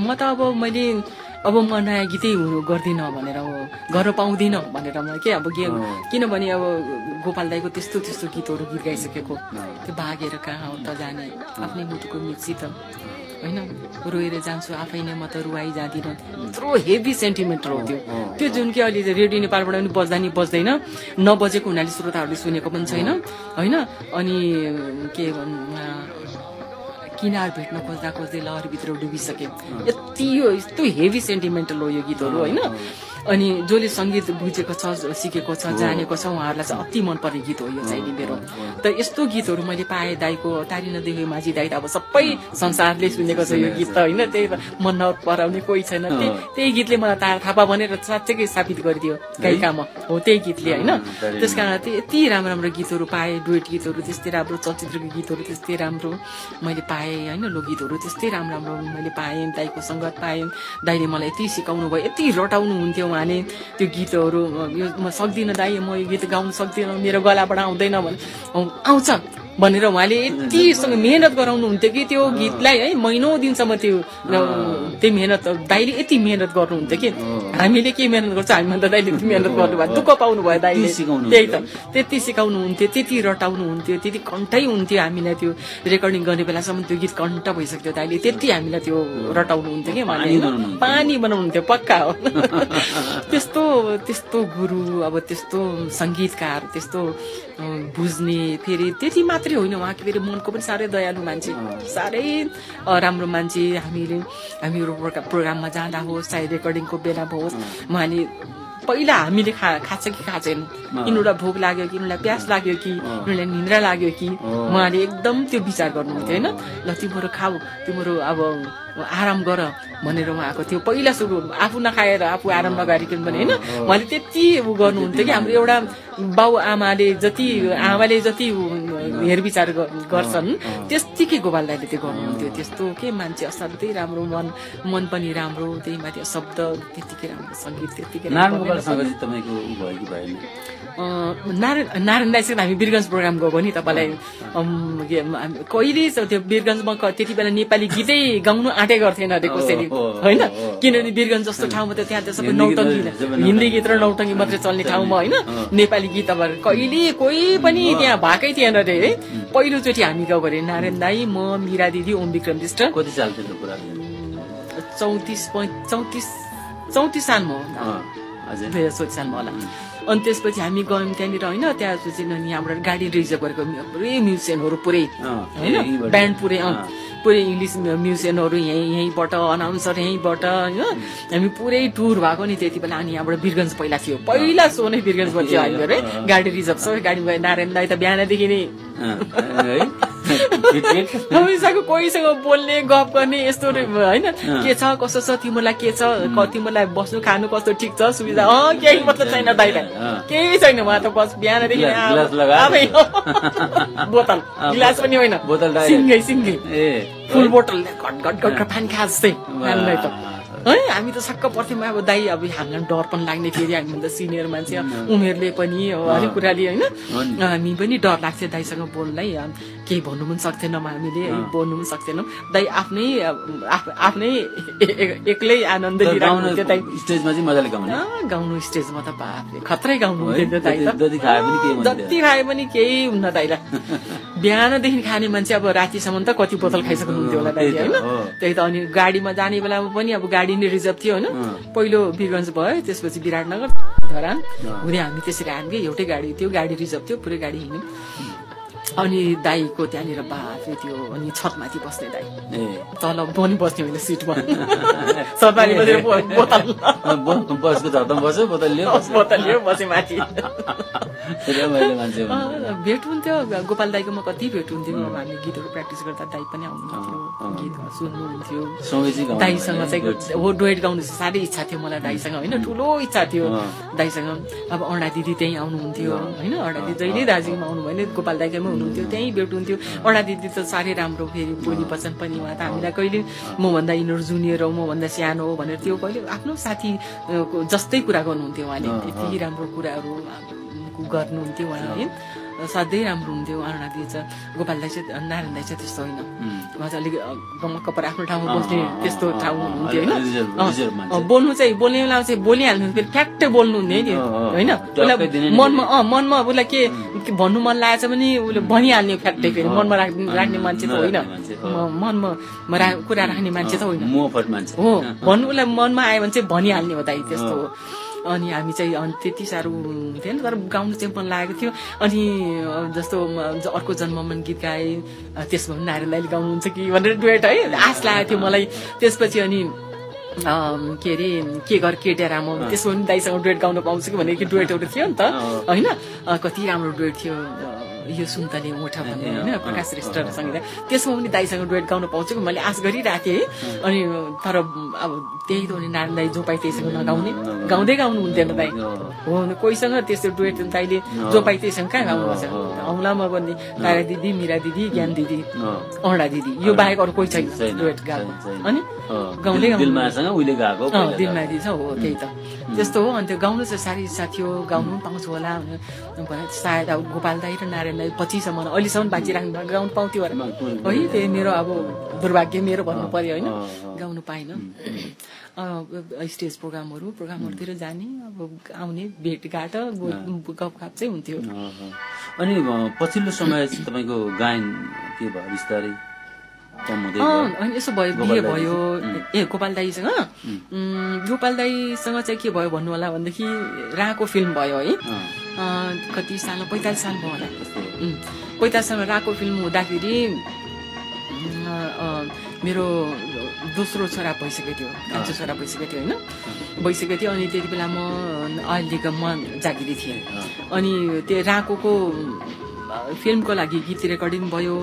Speaker 2: अब म नयाँ गीतै गर्दिनँ भनेर गर्न पाउँदिनँ भनेर म के अब किनभने अब गोपाल दाईको त्यस्तो गीतहरू गीत गाइसकेको त्यो भागेर कहाँ हो त जाने, आफ्नै मुटुको मिक्सी त होइन, रोएर जान्छु आफै नै म त रुवाई जाँदिनँ, यत्रो हेभी सेन्टिमेन्ट हो त्यो जुन कि अहिले रेडियो नेपालबाट पनि बज्दैन, नबजेको हुनाले श्रोताहरूले सुनेको पनि छैन होइन। अनि के किनार भेट्न खोज्दै लहरभित्र डुबिसके, यस्तो हेभी सेन्टिमेन्टल हो यो गीतहरू होइन। अनि जसले सङ्गीत बुझेको छ, सिकेको छ, जानेको छ उहाँहरूलाई चाहिँ अति मनपर्ने गीत हो यो चाहिँ मेरो। त यस्तो गीतहरू मैले पाएँ दाईको। तारी नदेखे माझी दाई त अब सबै संसारले सुनेको छ यो गीत त होइन, त्यही मन नपराउने कोही छैन। त्यही गीतले मलाई तारा थापा भनेर साँच्चै स्थापित गरिदियो गायिकामा हो त्यही गीतले होइन। त्यस कारण यति राम्रो गीतहरू पाएँ, डुएट गीतहरू त्यस्तै राम्रो, चलचित्रको गीतहरू त्यस्तै राम्रो मैले पाएँ होइन, लोकगीतहरू त्यस्तै राम्रो मैले पाएँ। दाईको सङ्गत पाएँ, दाईले मलाई यति सिकाउनु भयो, यति रटाउनु हुन्थ्यो उहाँले त्यो गीतहरू। यो म सक्दिनँ दाई, म यो गीत गाउनु सक्दिनँ, मेरो गलाबाट आउँदैन भने आउँछ भनेर उहाँले यतिसँग मेहनत गराउनु हुन्थ्यो कि त्यो गीतलाई है महिनौँ दिनसम्म त्यही मेहनत दाइले यति मेहनत गर्नुहुन्थ्यो कि हामीले के मेहनत गर्छ हामीभन्दा दाइले त्यति मेहनत गर्नुभयो, दुःख पाउनु भयो दाइले। त्यही त त्यति सिकाउनु हुन्थ्यो, त्यति रटाउनु हुन्थ्यो, त्यति कण्ठै हुन्थ्यो हामीलाई। त्यो रेकर्डिङ गर्ने बेलासम्म त्यो गीत कण्ठ भइसक्थ्यो दाइले, त्यति हामीलाई त्यो रटाउनु हुन्थ्यो कि उहाँले, पानी बनाउनुहुन्थ्यो पक्का हो। त्यस्तो गुरु, अब त्यस्तो सङ्गीतकार, त्यस्तो बुझ्ने, फेरि त्यति मात्रै होइन उहाँको फेरि मनको पनि साह्रै दयालु मान्छे, साह्रै राम्रो मान्छे। हामीहरू प्रोग्राममा जाँदा होस्, चाहे रेकर्डिङको बेला होस्, उहाँले पहिला हामीले खान्छ कि खाँदैन, यिनीहरूलाई भोक लाग्यो कि, यिनीहरूलाई प्यास लाग्यो कि, यिनीहरूलाई निन्द्रा लाग्यो कि, उहाँले एकदम त्यो विचार गर्नुहुन्थ्यो होइन। ल तिम्रो खाऊ, तिम्रो अब आराम गर भनेर उहाँको त्यो पहिला सुरु आफू नखाएर आफू आराम नगरिकन पनि होइन, उहाँले त्यति उ गर्नुहुन्थ्यो कि हाम्रो एउटा बाउ आमाले जति हेरविचार गर्छन् त्यस्तिकै गोपाल दाइले त्यो गर्नुहुन्थ्यो। त्यस्तो के मान्छे असाध्यै राम्रो, मन पनि राम्रो, त्यही माथि शब्द त्यतिकै राम्रो, सङ्गीत त्यतिकै नारायण दाइसँग हामी वीरगञ्ज प्रोग्राम गएको नि तपाईँलाई कहिले त्यो वीरगञ्जमा त्यति बेला नेपाली गीतै गाउनु आँटे गर्थेन अरे कसरी होइन, किनभने वीरगञ्ज जस्तो ठाउँमा त त्यहाँ त सबै नौटङ्गी हिन्दी गीत र नौटङ्गी मात्रै चल्ने ठाउँमा होइन, नेपाली गीत अब कहिले कोही पनि त्यहाँ भएकै थिएन अरे है। पहिलोचोटि हामी गएको अरे नारायण दाई, म, मीरा दिदी, ओम विक्रम विष्ट।
Speaker 3: कति साल थियो कुरा?
Speaker 2: 34 सालमा हो, 2016 सालमा होला। अनि त्यसपछि हामी गयौँ त्यहाँनिर होइन, त्यसपछि यहाँबाट गाडी रिजर्भ गरेको पुरै म्युजिसियनहरू पुरै होइन, ब्यान्ड पुरै इङ्ग्लिस म्युजिसियनहरू यहीँबाट, अनाउन्सर यहीँबाट होइन, हामी पुरै टुर भएको नि त्यति बेला। अनि यहाँबाट वीरगञ्ज पहिला सो नै वीरगञ्जमा थियो हामी अरे, गाडी रिजर्भ सबै गाडीमा गयो। नारायण दाई त बिहानदेखि नै कोहीसँग बोल्ने गफ गर्ने यस्तो होइन, के छ कसो छ तिमीलाई, के छ तिमीलाई बस्नु खानु कस्तो ठिक छ सुविधा, केही मतलब छैन दाइलाई, केही छैन। उहाँ त बस बिहानदेखि बोतल गिलास पनि होइन, सिङ्गै फुल बोतल घट पानी खा जस्तै हामीलाई त है। हामी त छक्क पर्थ्यौँ अब दाइ, अब हामीलाई डर पनि लाग्ने, फेरि हामीभन्दा सिनियर मान्छे उमेरले पनि हरेक कुराले होइन, हामी पनि डर लाग्थ्यो दाइसँग बोल्नलाई, केही भन्नु पनि सक्थेनौँ हामीले, बोल्नु पनि सक्थेनौँ। दाइ आफ्नै एक्लै आनन्द लिइराख्नुहुन्थ्यो। दाइ
Speaker 3: स्टेजमा चाहिँ मजाले
Speaker 2: गाउनु स्टेजमा त बाफरे खत्रै गाउनुहुन्थ्यो दाइ त, जति खाए पनि केही हुन्न दाइलाई। बिहानदेखि खाने मान्छे अब रातिसम्म त कति बोतल खाइसक्नुहुन्थ्यो होला दाइले होइन। त्यही त अनि गाडीमा जाने बेलामा पनि अब गाडी नै रिजर्भ थियो होइन, पहिलो वीरगञ्ज भयो, त्यसपछि विराटनगर, धरान हुँदै हामी त्यसरी हामी एउटै गाडी थियो, गाडी रिजर्भ थियो, पुरै गाडी हिँड्यौँ। अनि दाईको त्यहाँनिर बाफ्रे थियो, अनि छतमाथि बस्ने दाई, तल पनि बस्ने होइन सिटमा, छतमाथि बसेर बोतल बसे माथि। भेट हुन्थ्यो गोपाल दाईकोमा, कति भेट हुन्थ्यो। हामी गीतहरू प्र्याक्टिस गर्दा दाई पनि आउनुहुन्थ्यो, गीत सुन्नुहुन्थ्यो। दाईसँग चाहिँ हो डुएट गाउनु साह्रै इच्छा थियो मलाई दाईसँग होइन, ठुलो इच्छा थियो दाईसँग। अब अण्डा दिदी त्यहीँ आउनुहुन्थ्यो होइन, अण्डा दिदी जहिले दार्जिलिङमा आउनु भयो भने गोपाल दाईकोमै हुनुहुन्थ्यो, त्यहीँ भेट हुन्थ्यो। अण्डा दिदी त साह्रै राम्रो, फेरि बोली वचन पनि उहाँ त हामीलाई कहिले मभन्दा यिनीहरू जुनियर हो, मभन्दा सानो हो भनेर त्यो कहिले आफ्नो साथी जस्तै कुरा गर्नुहुन्थ्यो उहाँले, यति राम्रो कुराहरू गर्नुहुन्थ्यो उहाँले, सधैँ राम्रो हुन्थ्यो। अरुणा दिदी चाहिँ गोपाल दाई चाहिँ नारायण दाई चाहिँ त्यस्तो होइन, उहाँ चाहिँ अलिक गमक्क पर आफ्नो ठाउँमा बस्ने त्यस्तो ठाउँ हुनुहुन्थ्यो होइन। बोल्नु चाहिँ बोल्ने बेला चाहिँ बोलिहाल्नु, फेरि फ्याक्टै बोल्नुहुने नि होइन, उसलाई मनमा उसलाई के भन्नु मन लागेको छ भने उसले भनिहाल्ने फ्याक्टै, फेरि मनमा राख्ने मान्छे त होइन, मनमा कुरा राख्ने मान्छे त होइन हो, भन्नु उसलाई मनमा आयो भने चाहिँ भनिहाल्ने हो दाइ, त्यस्तो हो। अनि हामी चाहिँ त्यति साह्रो हुन्थेन, तर गाउनु चाहिँ मन लागेको थियो। अनि जस्तो अर्को जन्ममा गीत गाए, त्यसमा पनि नारायण दाइले गाउनुहुन्छ कि भनेर डुएट है, आश लागेको थियो मलाई। त्यसपछि अनि के अरे के गर केटे राम्रो, त्यसमा पनि दाइसँग डुएट गाउन पाउँछु कि भनेर डुएटहरू थियो नि त होइन, कति राम्रो डुएट थियो यो सुन्तले मुठा भन्ने होइन, प्रकाश श्रेष्ठ र सङ्गीत, त्यसमा पनि दाइसँग डुएट गाउन पाउँछु कि मैले आश गरिरहेको थिएँ। अनि तर अब त्यही त हो नि, नारायण दाई जो पाइ त्यहीसँग नगाउने, गाउँदै गाउनु हुन्थेन दाइ हो, कोहीसँग त्यस्तो डुएट दाइले जो पाइ त्यहीसँग कहाँ गाउनुपर्छ। औँलामा गर्ने तारा दिदी, मीरा दिदी, ज्ञान दिदी, अण्डा दिदी, यो बाहेक अरू कोही छैन डुएट गाएको। अनि गाउँदै
Speaker 3: गाउनु
Speaker 2: दिलमा दिदी छ हो, त्यही त त्यस्तो हो। अनि त्यो गाउनु चाहिँ साह्रै इच्छा थियो, गाउनु पनि पाउँछु होला भनेर, सायद अब गोपाल दाई र नारायण दाई पछिसम्म अहिलेसम्म बाँचिराख्नु गाउनु पाउँथ्यो होला है, त्यही मेरो अब दुर्भाग्य मेरो भन्नु पर्यो होइन, गाउनु पाइनँ। स्टेज प्रोग्रामहरूतिर जाने, अब आउने भेटघाट गफगाफ चाहिँ हुन्थ्यो।
Speaker 3: अनि पछिल्लो समय तपाईँको गायन के भयो बिस्तारै
Speaker 2: अनि यसो भयो, बिहे भयो गोपाल दाईसँग। गोपाल दाईसँग चाहिँ के भयो भन्नु होला भनेदेखि राको फिल्म भयो है, कति साल 45 साल भयो होला, 45 सालमा राको फिल्म हुँदाखेरि मेरो दोस्रो छोरा भइसकेको थियो, कान्छो छोरा भइसकेको थियो होइन, भइसकेको थियो। अनि त्यति बेला म अहिलेसम्म जागिरी थिएँ। अनि त्यो राकोको फिल्मको लागि गीत रेकर्डिङ भयो।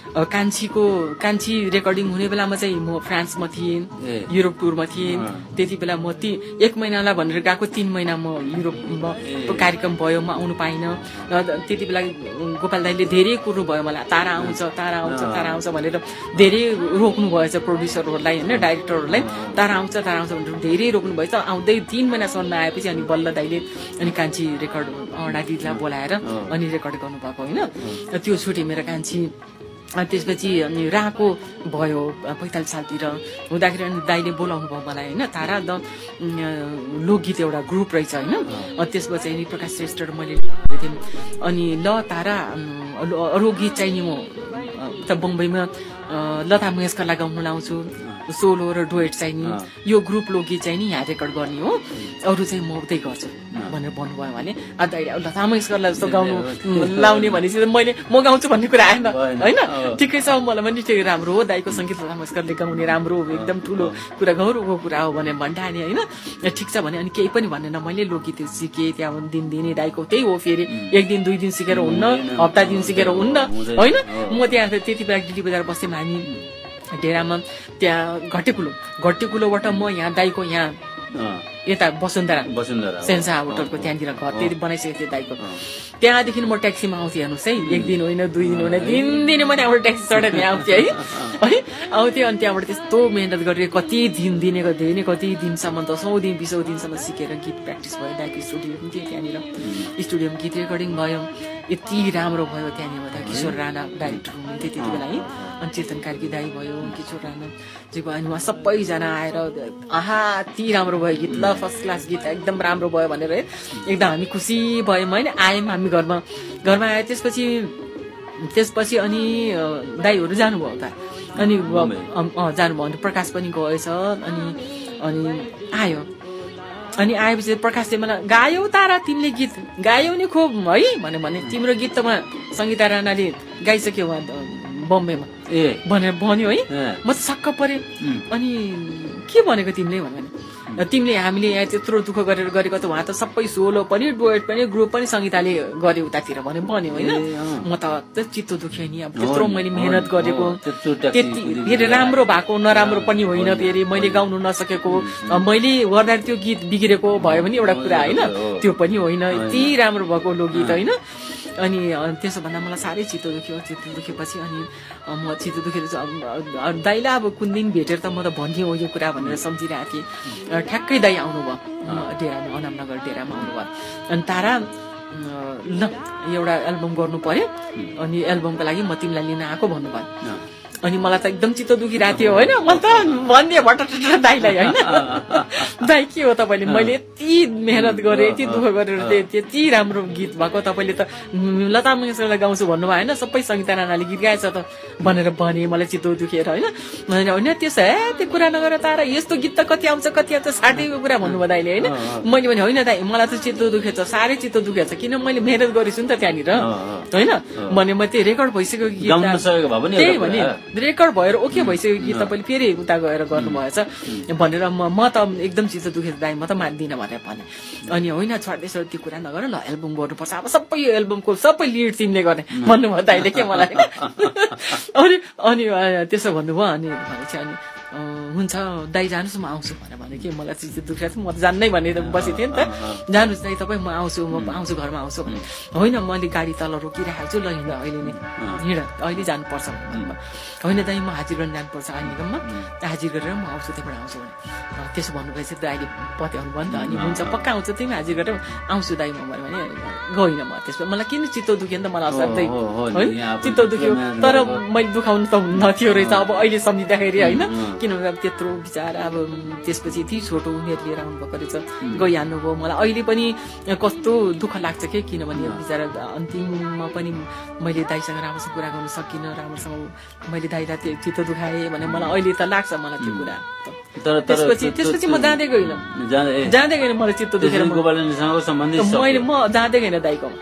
Speaker 2: कान्छी रेकर्डिङ हुने बेलामा चाहिँ म फ्रान्समा थिएँ, युरोप टुरमा थिएँ। त्यति बेला म 1 महिनालाई भनेर गएको, 3 महिना म युरोपमा कार्यक्रम भयो, म आउनु पाइनँ। त्यति बेला गोपाल दाइले धेरै कुर्नु भयो मलाई, तारा आउँछ भनेर धेरै रोक्नु भएछ प्रड्युसरहरूलाई होइन, डाइरेक्टरहरूलाई। तारा आउँछ भनेर धेरै रोक्नु भएछ। आउँदै 3 महिनासम्म आएपछि अनि बल्ल दाइले अनि कान्छी रेकर्ड अडा दिदीलाई बोलाएर अनि रेकर्ड गर्नुभएको होइन। त्यो छुट्यो मेरो कान्छी। त्यसपछि अनि राको भयो 45 सालतिर हुँदाखेरि अनि दाइले बोलाउनु भयो मलाई होइन। तारा द लोकगीत एउटा ग्रुप रहेछ होइन। त्यसपछि नि प्रकाश श्रेष्ठ र मैले थिएँ। अनि ल तारा अरू गीत चाहिँ नि म त बम्बईमा लता मङ्गेशकरलाई गाउन लाउँछु, सोलो र डुएट चाहिँ नि यो ग्रुप लोकगीत चाहिँ नि यहाँ रेकर्ड गर्ने हो, अरू चाहिँ म उतै गर्छु भनेर भन्नुभयो भने। दाइले लता मङ्गेशकरलाई जस्तो गाउनु लाउने भनेपछि म गाउँछु भन्ने कुरा आएन होइन। ठिकै छ, मलाई पनि ठिकै राम्रो हो, दाइको सङ्गीत लता मङ्गेशकरले गाउने राम्रो हो, एकदम ठुलो कुरा गौरवको कुरा हो भने भन्टाने होइन। ठिक छ भने अनि केही पनि भनेन, मैले लोकगीत सिकेँ त्यहाँ दिने दाइको त्यही हो। फेरि 1 दिन 2 दिन सिकेर हुन्न, हप्ता दिन सिकेर हुन्न होइन। म त्यहाँ त्यति बेला दिल्ली बजार बस्थेँ हामी डेरामा, त्यहाँ घट्टेकुलोबाट म यहाँ दाइको यहाँ यता वसुन्धरा सेन्सा होटलको त्यहाँनिर घर त्यति बनाइसकेको थिएँ दाइको। त्यहाँदेखि म ट्याक्सीमा आउँथेँ हेर्नुहोस् है, 1 दिन होइन 2 दिन होइन 3 दिन म त्यहाँबाट ट्याक्सी चढेर यहाँ आउँथेँ है आउँथेँ। अनि त्यहाँबाट त्यस्तो मेहनत गरेर कति दिन कति दिनसम्म 10औं दिन 20औं दिनसम्म सिकेर गीत प्र्याक्टिस भयो। दाइको स्टुडियो पनि थियो त्यहाँनिर, स्टुडियोमा गीत रेकर्डिङ भयो। यति राम्रो भयो त्यहाँनिर। किशोर राणा डाइरेक्टर हुनुहुन्थ्यो त्यति बेला है। अनि चेतन कार्की दाई भयो, किशोर राणा जे भयो। अनि उहाँ सबैजना आएर आहा यति राम्रो भयो गीत, ल फर्स्ट क्लास गीत एकदम राम्रो भयो भनेर है एकदम हामी खुसी भयौँ होइन। आयौँ हामी घरमा आयो। त्यसपछि अनि दाईहरू जानुभयो त, अनि जानुभयो भने प्रकाश पनि गएछ। अनि आयो। अनि आएपछि प्रकाशले मलाई गायौ तारा तिमीले गीत गायौ नि खुब है भने तिम्रो गीत त सङ्गीता राणाले गाइसक्यो उहाँ बम्बेमा भनेर भन्यो है। म त छक्क परेँ। अनि के भनेको तिमीले भने तिमीले हामीले यहाँ त्यत्रो दुःख गरेर गरेको त उहाँ त सबै सोलो पनि डुएट पनि ग्रुप पनि सङ्गीताले गरे उतातिर भने भन्यो होइन। म त चित्त दुख्यो नि, अब त्यत्रो मैले मेहनत गरेको त्यति फेरि राम्रो भएको नराम्रो पनि होइन, फेरि मैले गाउनु नसकेको मैले गर्दा त्यो गीत बिग्रेको भयो भने एउटा कुरा होइन, त्यो पनि होइन, यति राम्रो भएको लोकगीत होइन। अनि त्यसो भन्दा मलाई साह्रै चित्त दुखेपछि अनि म चित्त दुखेर दाइलाई अब कुन दिन भेटेर त म त भन्ने हो यो कुरा भनेर सम्झिरहेको थिएँ। ठ्याक्कै दाइ आउनुभयो डेरामा, अनामनगर डेरामा आउनुभयो। अनि तारा ल एउटा एल्बम गर्नु पर्यो, अनि एल्बमको लागि म तिमीलाई लिन आएको भन्नुभयो। अनि मलाई त एकदम चित्त दुखिरहेको थियो होइन। मैले त भनिदिएँ भट्ट दाइलाई होइन, दाइ के हो तपाईँले, मैले यति मेहनत गरेँ यति दुःख गरेर त्यति राम्रो गीत भएको, तपाईँले त लता मङ्गेशकरलाई गाउँछु भन्नुभयो होइन, सबै सङ्गीता राणाले गीत गाएछ त भनेर भने। मलाई चित्त दुखेर होइन त्यसो त्यो कुरा नगर तारा, यस्तो गीत त कति आउँछ साथीको कुरा भन्नुभयो दाइले होइन। मैले भने होइन दाइ मलाई त चित्त दुखेछ, साह्रै चित्त दुखेछ, किन मैले मेहनत गरेछु नि त त्यहाँनिर होइन। भने म त्यो रेकर्ड भइसक्यो गीत त्यही भने रेकर्ड भएर ओके भइसक्यो गीत, तपाईँले फेरि उता गएर गर्नुभएछ भनेर म त एकदम चित्त दुखेर दाइ म त मान्दिनँ भनेर भने। अनि होइन छोड्दैछ त्यो कुरा नगर, ल एल्बम गर्नुपर्छ, अब सबै यो एल्बमको सबै लिड तिमीले गर्ने भन्नुभयो दाइले के मलाई। अनि त्यसो भन्नुभयो। अनि भनेपछि अनि हुन्छ दाइ जानुहोस् म आउँछु भने कि मलाई चित्त दुखेको थियो, म त जान्नै भन्ने बसेको थिएँ नि त। जानुहोस् दाइ तपाईँ, म आउँछु घरमा आउँछु भने। होइन मैले गाडी तल रोकिरहेको छु, ल हिँड अहिले नै हिँड अहिले जानुपर्छ भन्नुभयो। होइन दाइ म हाजिर गर्न जानुपर्छ आइल निगममा, हाजिर गरेर म आउँछु त्यहाँबाट आउँछु भने। त्यसो भन्नुभएपछि दाइले पत्याउनु भयो नि त। अनि हुन्छ पक्का आउँछ तिमी हाजिर गरेर आउँछु दाइ म भने गइनँ म। त्यसपछि मलाई किन चित्त दुख्यो नि त, मलाई असाध्यै है चित्त दुख्यो, तर मैले दुखाउनु त नथियो रहेछ अब अहिले सम्झिँदाखेरि होइन। किनभने अब त्यत्रो बिचारा अब त्यसपछि यति छोटो उमेर लिएर आउनुभएको रहेछ, गइहाल्नुभयो। मलाई अहिले पनि कस्तो दुःख लाग्छ कि, किनभने बिचारा अन्तिममा पनि मैले दाइसँग राम्रोसँग कुरा गर्नु सकिनँ, राम्रोसँग मैले दाइलाई त्यो चित्त दुखाएँ भने मलाई अहिले त लाग्छ मलाई त्यो कुरा। त्यसपछि म जाँदै गइनँ मलाई चित्त दुखेर म जाँदै गइनँ दाइकोमा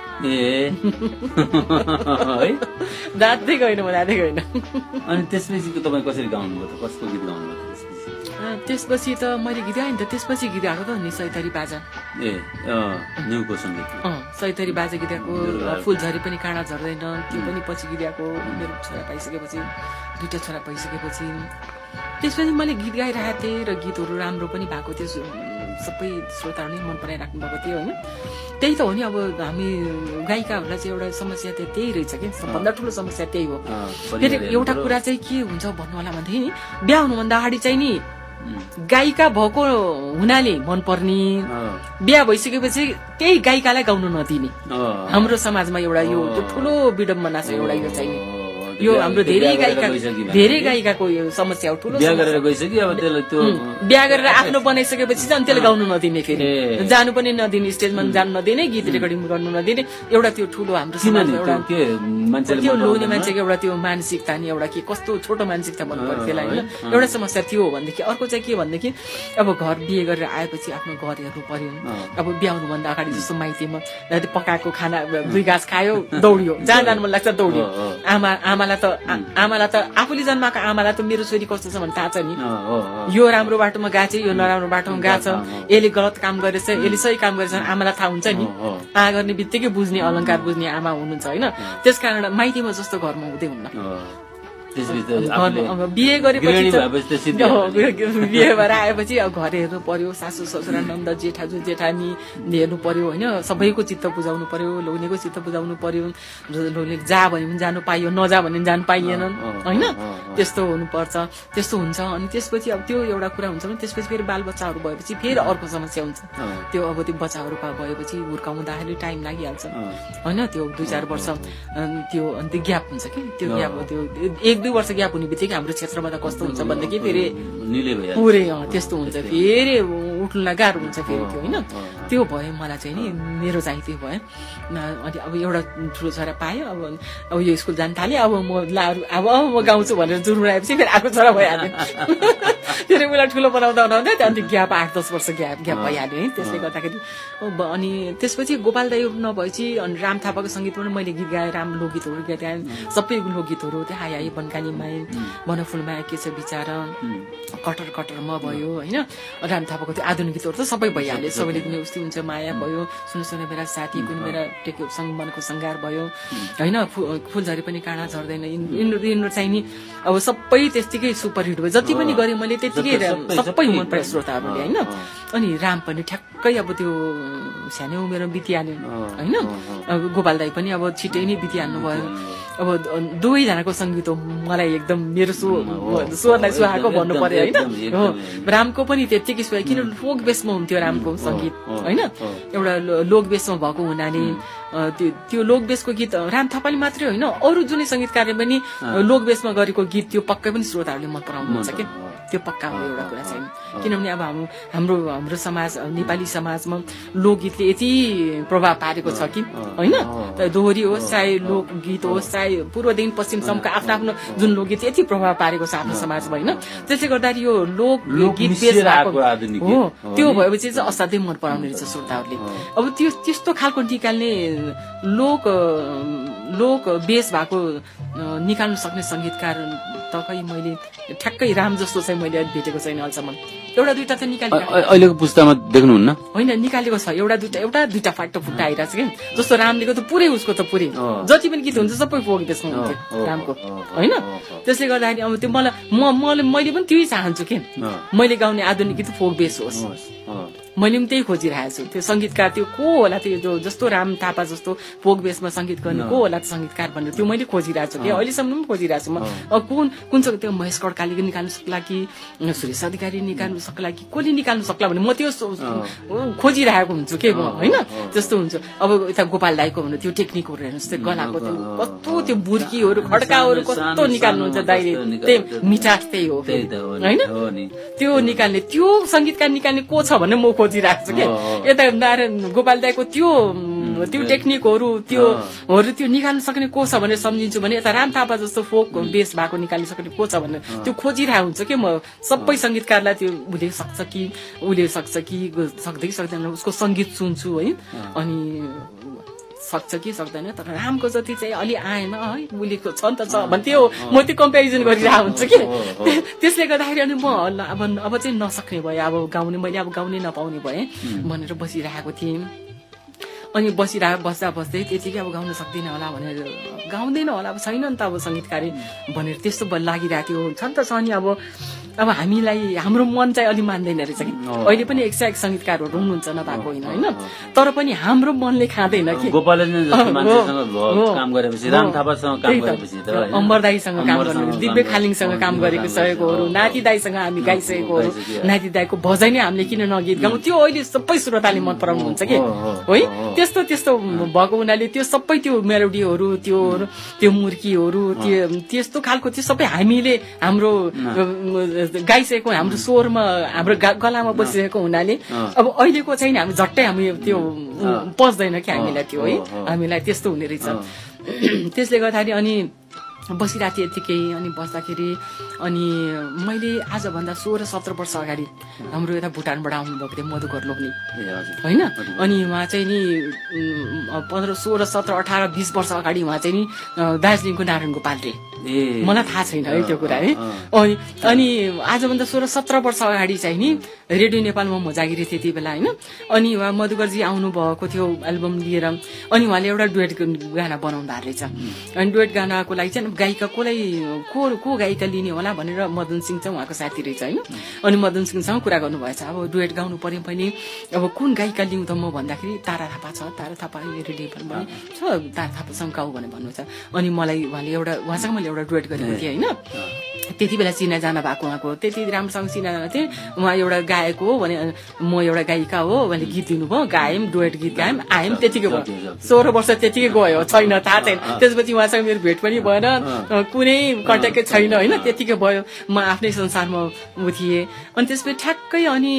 Speaker 2: जाँदै गइनँ म जाँदै गइनँ।
Speaker 4: अनि त्यसपछि तपाईँ कसरी गाउनुभयो त, कसको गीत गाउनुभयो त्यसपछि?
Speaker 2: त्यसपछि त मैले गीत गाएँ नि त, त्यसपछि गीत गाएको त नि सैतरी बाजा।
Speaker 4: न्युको सङ्गीत
Speaker 2: सैतरी बाजा गीत गाएको, फुलझरी पनि काँडा झर्दैन त्यो पनि पछि गीत गाएको, मेरो छोरा पाइसकेपछि, 2टा छोरा भइसकेपछि। त्यसपछि मैले गीत गाइरहेको थिएँ र गीतहरू राम्रो पनि भएको थियो, सबै श्रोताहरूले मन पराइराख्नु भएको थियो होइन। त्यही त हो नि, अब हामी गायिकाहरूलाई चाहिँ एउटा समस्या त्यही रहेछ कि, सबभन्दा ठुलो समस्या त्यही हो। फेरि एउटा कुरा चाहिँ के हुन्छ भन्नु होला भन्दाखेरि नि, बिहा हुनुभन्दा अगाडि चाहिँ नि गायिका भएको हुनाले मनपर्ने, बिहा भइसकेपछि त्यही गायिकालाई गाउनु नदिने, हाम्रो समाजमा एउटा यो ठुलो विडम्बना छ एउटा यो चाहिँ। यो हाम्रो धेरै गायिकाको यो समस्या हो, ठुलो
Speaker 4: बिहा गरेर गइसक्यो, अब त्यसलाई त्यो
Speaker 2: बिहा गरेर आफ्नो बनाइसकेपछि चाहिँ त्यसले गाउनु नदिने, फेरि जानु पनि नदिने, स्टेजमा जानु नदिने, गीत रेकर्डिङ गर्नु नदिने, एउटा त्यो ठुलो हाम्रो समाजमा एउटा त्यो लोग्ने मान्छेको एउटा त्यो मानसिकता नि, एउटा के कस्तो छोटो मानसिकता भन्नु पर्यो त्यसलाई होइन। एउटा समस्या त्यो हो भनेदेखि अर्को चाहिँ के भनेदेखि अब घर बिहे गरेर आएपछि आफ्नो घर हेर्नु पर्यो। अब बिहा हुनुभन्दा अगाडि जस्तो माइतीमा पकाएको खाना 2 गाँस खायो दौडियो, जहाँ जानु मन लाग्छ दौडियो। आमालाई त आफूले जन्माएको आमालाई त मेरो छोरी कस्तो छ भने थाहा छ नि, यो राम्रो बाटोमा गएको छ, यो नराम्रो बाटोमा गएको छ, यसले गलत काम गरेछ, यसले सही काम गरेछ आमालाई थाहा हुन्छ नि। गर्ने बित्तिकै बुझ्ने, अलङ्कार बुझ्ने आमा हुनुहुन्छ होइन। त्यसकारण माइतीमा जस्तो घरमा हुँदै हुन्न। बिहे गरेपछि बिहे भएर आएपछि अब घर हेर्नु पर्यो, सासू ससुरा नन्द जेठाजु जेठानी हेर्नु पर्यो होइन, सबैको चित्त बुझाउनु पर्यो, लोग्नेको चित्त बुझाउनु पर्यो। लोग्ने जा भन्यो भने जानु पाइयो, नजा भन्यो भने जानु पाइएन होइन, त्यस्तो हुनुपर्छ, त्यस्तो हुन्छ। अनि त्यसपछि अब त्यो एउटा कुरा हुन्छ भने त्यसपछि फेरि बालबच्चाहरू भएपछि फेरि अर्को समस्या हुन्छ। त्यो अब त्यो बच्चाहरू भएपछि हुर्काउँदाखेरि टाइम लागिहाल्छ होइन, त्यो 2-4 वर्ष त्यो अन्त ग्याप हुन्छ कि, त्यो ग्याप त्यो 1-2 वर्ष ग्याप हुने बित्तिकै हाम्रो क्षेत्रमा त कस्तो हुन्छ भनेदेखि फेरि पुरै त्यस्तो हुन्छ, फेरि उठ्नुलाई गाह्रो हुन्छ फेरि त्यो होइन। त्यो भयो मलाई चाहिँ नि, मेरो चाहिँ त्यो भयो। अनि अब एउटा ठुलो छोरा पायो, अब यो स्कुल जान थाल्यो, अब म गाउँछु भनेर जुरुराएपछि फेरि अर्को छोरा भइहाल्यो। फेरि उसलाई ठुलो बनाउँदा अन्त ग्याप 8-10 वर्ष ग्याप भइहाल्यो है। त्यसले गर्दाखेरि अनि त्यसपछि गोपाल दाइहरू नभएपछि अनि राम थापाको सङ्गीतमा पनि मैले गीत गाएँ, राम लोकगीतहरू गीत गाएँ, सबै लोकगीतहरू त्यो हाई हाई बनकानी माए, बनफुलमा के छ बिचारा, कटर कटर म भयो होइन। राम थापाको त्यो आधुनिक गीतहरू त सबै भइहाल्यो, सबैले पनि उस्तै हुन्छ, माया भयो, सुन सुन मेरा साथी, कुन मेरा टेक्यो मनको सङ्गार भयो होइन, फुलझरी पनि काँडा झर्दैन, यिनीहरू चाहिँ नि अब सबै त्यत्तिकै सुपरहिट भयो। जति पनि गरेँ मैले त्यत्तिकै सबै मन पऱ्यो श्रोताहरूले होइन। अनि राम पनि ठ्याक्कै अब त्यो सानो उमेरमा बितिहाल्यो होइन। अब गोपाल दाइ पनि अब छिट्टै नै बितिहाल्नु भयो। अब दुवैजनाको सङ्गीत हो मलाई एकदम मेरो स्वरलाई सुहाएको भन्नु पर्यो होइन। हो रामको पनि त्यत्तिकै सुहायो, किनभने फोक बेसमा हुन्थ्यो रामको सङ्गीत होइन, एउटा लोक बेसमा भएको हुनाले त्यो लोक बेसको गीत राम थापाले मात्रै होइन, अरू जुनै सङ्गीतकारले पनि लोक बेसमा गरेको गीत त्यो पक्कै पनि श्रोताहरूले मन पराउनुहुन्छ कि, त्यो पक्का हो एउटा कुरा चाहिँ। किनभने अब हाम्रो समाज नेपाली समाजमा लोकगीतले यति प्रभाव पारेको छ कि होइन, दोहोरी होस् चाहे लोकगीत होस् चाहे पूर्वदेखि पश्चिमसम्मको आफ्नो आफ्नो जुन लोकगीत यति प्रभाव पारेको छ आफ्नो समाजमा होइन। त्यसले गर्दाखेरि यो लोकगीत बेस भएको हो, त्यो भएपछि चाहिँ असाध्यै मन पराउने रहेछ श्रोताहरूले। अब त्यो त्यस्तो खालको निकाल्ने लोक बेस भएको निकाल्नु सक्ने सङ्गीतकार त खै मैले ठ्याक्कै राम जस्तो चाहिँ मैले भेटेको छैन अहिलेसम्म। एउटा दुइटा त निकालेको
Speaker 4: अहिलेको पुस्तामा देख्नुहुन्न
Speaker 2: होइन, निकालेको छ एउटा दुइटा फाटो फुट्टा आइरहेको छ कि, जस्तो रामलेको त पुरै उसको त पुरै जति पनि गीत हुन्छ सबै फोक बेसमा हुन्थ्यो रामको होइन। त्यसले गर्दाखेरि अब त्यो मैले पनि त्यही चाहन्छु कि मैले गाउने आधुनिक गीत फोक बेस होस्, मैले पनि त्यही खोजिरहेको छु। त्यो सङ्गीतकार त्यो को होला, त्यो जस्तो राम थापा जस्तो फोक बेसमा सङ्गीत गर्ने को होला सङ्गीतकार भनेर त्यो मैले खोजिरहेको छु कि, अहिलेसम्म पनि खोजिरहेको छु म। अब कुन छ त्यो महेश कड्कालीको निकाल्नु सक्ला कि सुरेश अधिकारी निकाल्नु सक्ला कि कसले निकाल्नु सक्ला भने म त्यो खोजिरहेको हुन्छु के होइन। त्यस्तो हुन्छ। अब यता गोपाल दाइको भन्नु त्यो टेक्निकहरू हेर्नुहोस्, त्यो गलाको त्यो कस्तो त्यो बुर्कीहरू खड्काहरू कस्तो निकाल्नुहुन्छ दाइले, त्यही मिठास त्यही हो होइन। त्यो निकाल्ने त्यो सङ्गीतकार निकाल्ने को छ भने म खोजिरहेको छु कि, यता नारायण गोपाल दाइको त्यो टेक्निकहरू त्यो निकाल्नु सक्ने को छ भनेर सम्झिन्छु भने यता राम थापा जस्तो फोक बेस भएको निकाल्नु सक्ने को छ भनेर त्यो खोजिरहेको हुन्छ कि म। सबै सङ्गीतकारलाई त्यो उसले सक्छ कि सक्दै सक्दैन उसको सङ्गीत सुन्छु है। अनि सक्छ कि सक्दैन, तर रामको जति चाहिँ अलि आएन है, मुलीको छ नि त छ भन्थ्यो, म त्यो कम्पेरिजन गरिरहेको हुन्छु कि त्यसले गर्दाखेरि अनि म अब चाहिँ नसक्ने भएँ, अब गाउने मैले अब गाउनै नपाउने भएँ भनेर बसिरहेको थिएँ। अनि बस्दा बस्दै त्यतिकै अब गाउन सक्दिनँ होला भनेर, गाउँदैन होला अब छैन नि त अब सङ्गीतकारी भनेर त्यस्तो लागिरहेको थियो। छ नि त छ नि अब हामीलाई हाम्रो मन चाहिँ अलि मान्दैन रहेछ कि, अहिले पनि 101 सङ्गीतकारहरू हुनुहुन्छ नभएको होइन होइन, तर पनि हाम्रो मनले खाँदैन कि। अम्बर दाईसँग काम गर्नु, दिव्य खालिङसँग काम गरेको सहेकोहरू, नाति दाईसँग हामी गाइसकेकोहरू, नाति दाईको भजै नै हामीले किन नगीत गाउँ, त्यो अहिले सबै श्रोताले मन पराउनुहुन्छ कि है। त्यस्तो भएको हुनाले त्यो सबै त्यो मेलोडीहरू त्यो मुर्कीहरू त्यस्तो खालको त्यो सबै हामीले हाम्रो गाइसकेको हाम्रो स्वरमा हाम्रो गलामा बसिरहेको हुनाले अब अहिलेको चाहिँ हामी झट्टै हामी त्यो पस्दैन कि हामीलाई त्यो है, हामीलाई त्यस्तो हुने रहेछ। त्यसले गर्दाखेरि अनि बसिरहेको थिएँ यतिकै, अनि बस्दाखेरि अनि मैले आजभन्दा 16-17 वर्ष अगाडि हाम्रो यता भुटानबाट आउनुभएको थियो मधुकर लोग्ने होइन, अनि उहाँ चाहिँ नि 15, 16, 17, 18, 20 वर्ष अगाडि उहाँ चाहिँ नि दार्जिलिङको नारायण गोपाल रे, मलाई थाहा छैन है त्यो कुरा है। अनि आजभन्दा 16-17 वर्ष अगाडि चाहिँ नि रेडियो नेपालमा म जागिरी थिएँ त्यति बेला होइन, अनि उहाँ मधुकरजी आउनु भएको थियो एल्बम लिएर, अनि उहाँले एउटा डुएट गाना बनाउँदा रहेछ। अनि डुएट गानाको लागि चाहिँ गायिका को गायिका लिने होला भनेर मदन सिंह चाहिँ उहाँको साथी रहेछ होइन, अनि मदन सिंहसँग कुरा गर्नुभएछ अब डुएट गाउनु पर्यो भने अब कुन गायिका लिउँ त म भन्दाखेरि तारा थापा छ, तारा थापा रेडियो नेपालमा छ, तारा थापासँग गाउँ भनेर भन्नुहुन्छ। अनि मलाई उहाँले उहाँसँग मैले एउटा डुएट गरेको थिएँ होइन, त्यति बेला चिनाजाना भएको उहाँको, त्यति राम्रोसँग चिनाजाना थिएँ, उहाँ एउटा गायक हो भने म एउटा गायिका हो भने गीत दिनुभयो, गायौँ डुएट गीत गायौँ आयौँ, त्यतिकै भयो। 16 वर्ष त्यतिकै गयो, छैन थाहा छैन। त्यसपछि उहाँसँग मेरो भेट पनि भएन, कुनै कन्ट्याक्टै छैन होइन, त्यतिकै भयो, म आफ्नै संसारमा थिएँ। अनि त्यसपछि ठ्याक्कै अनि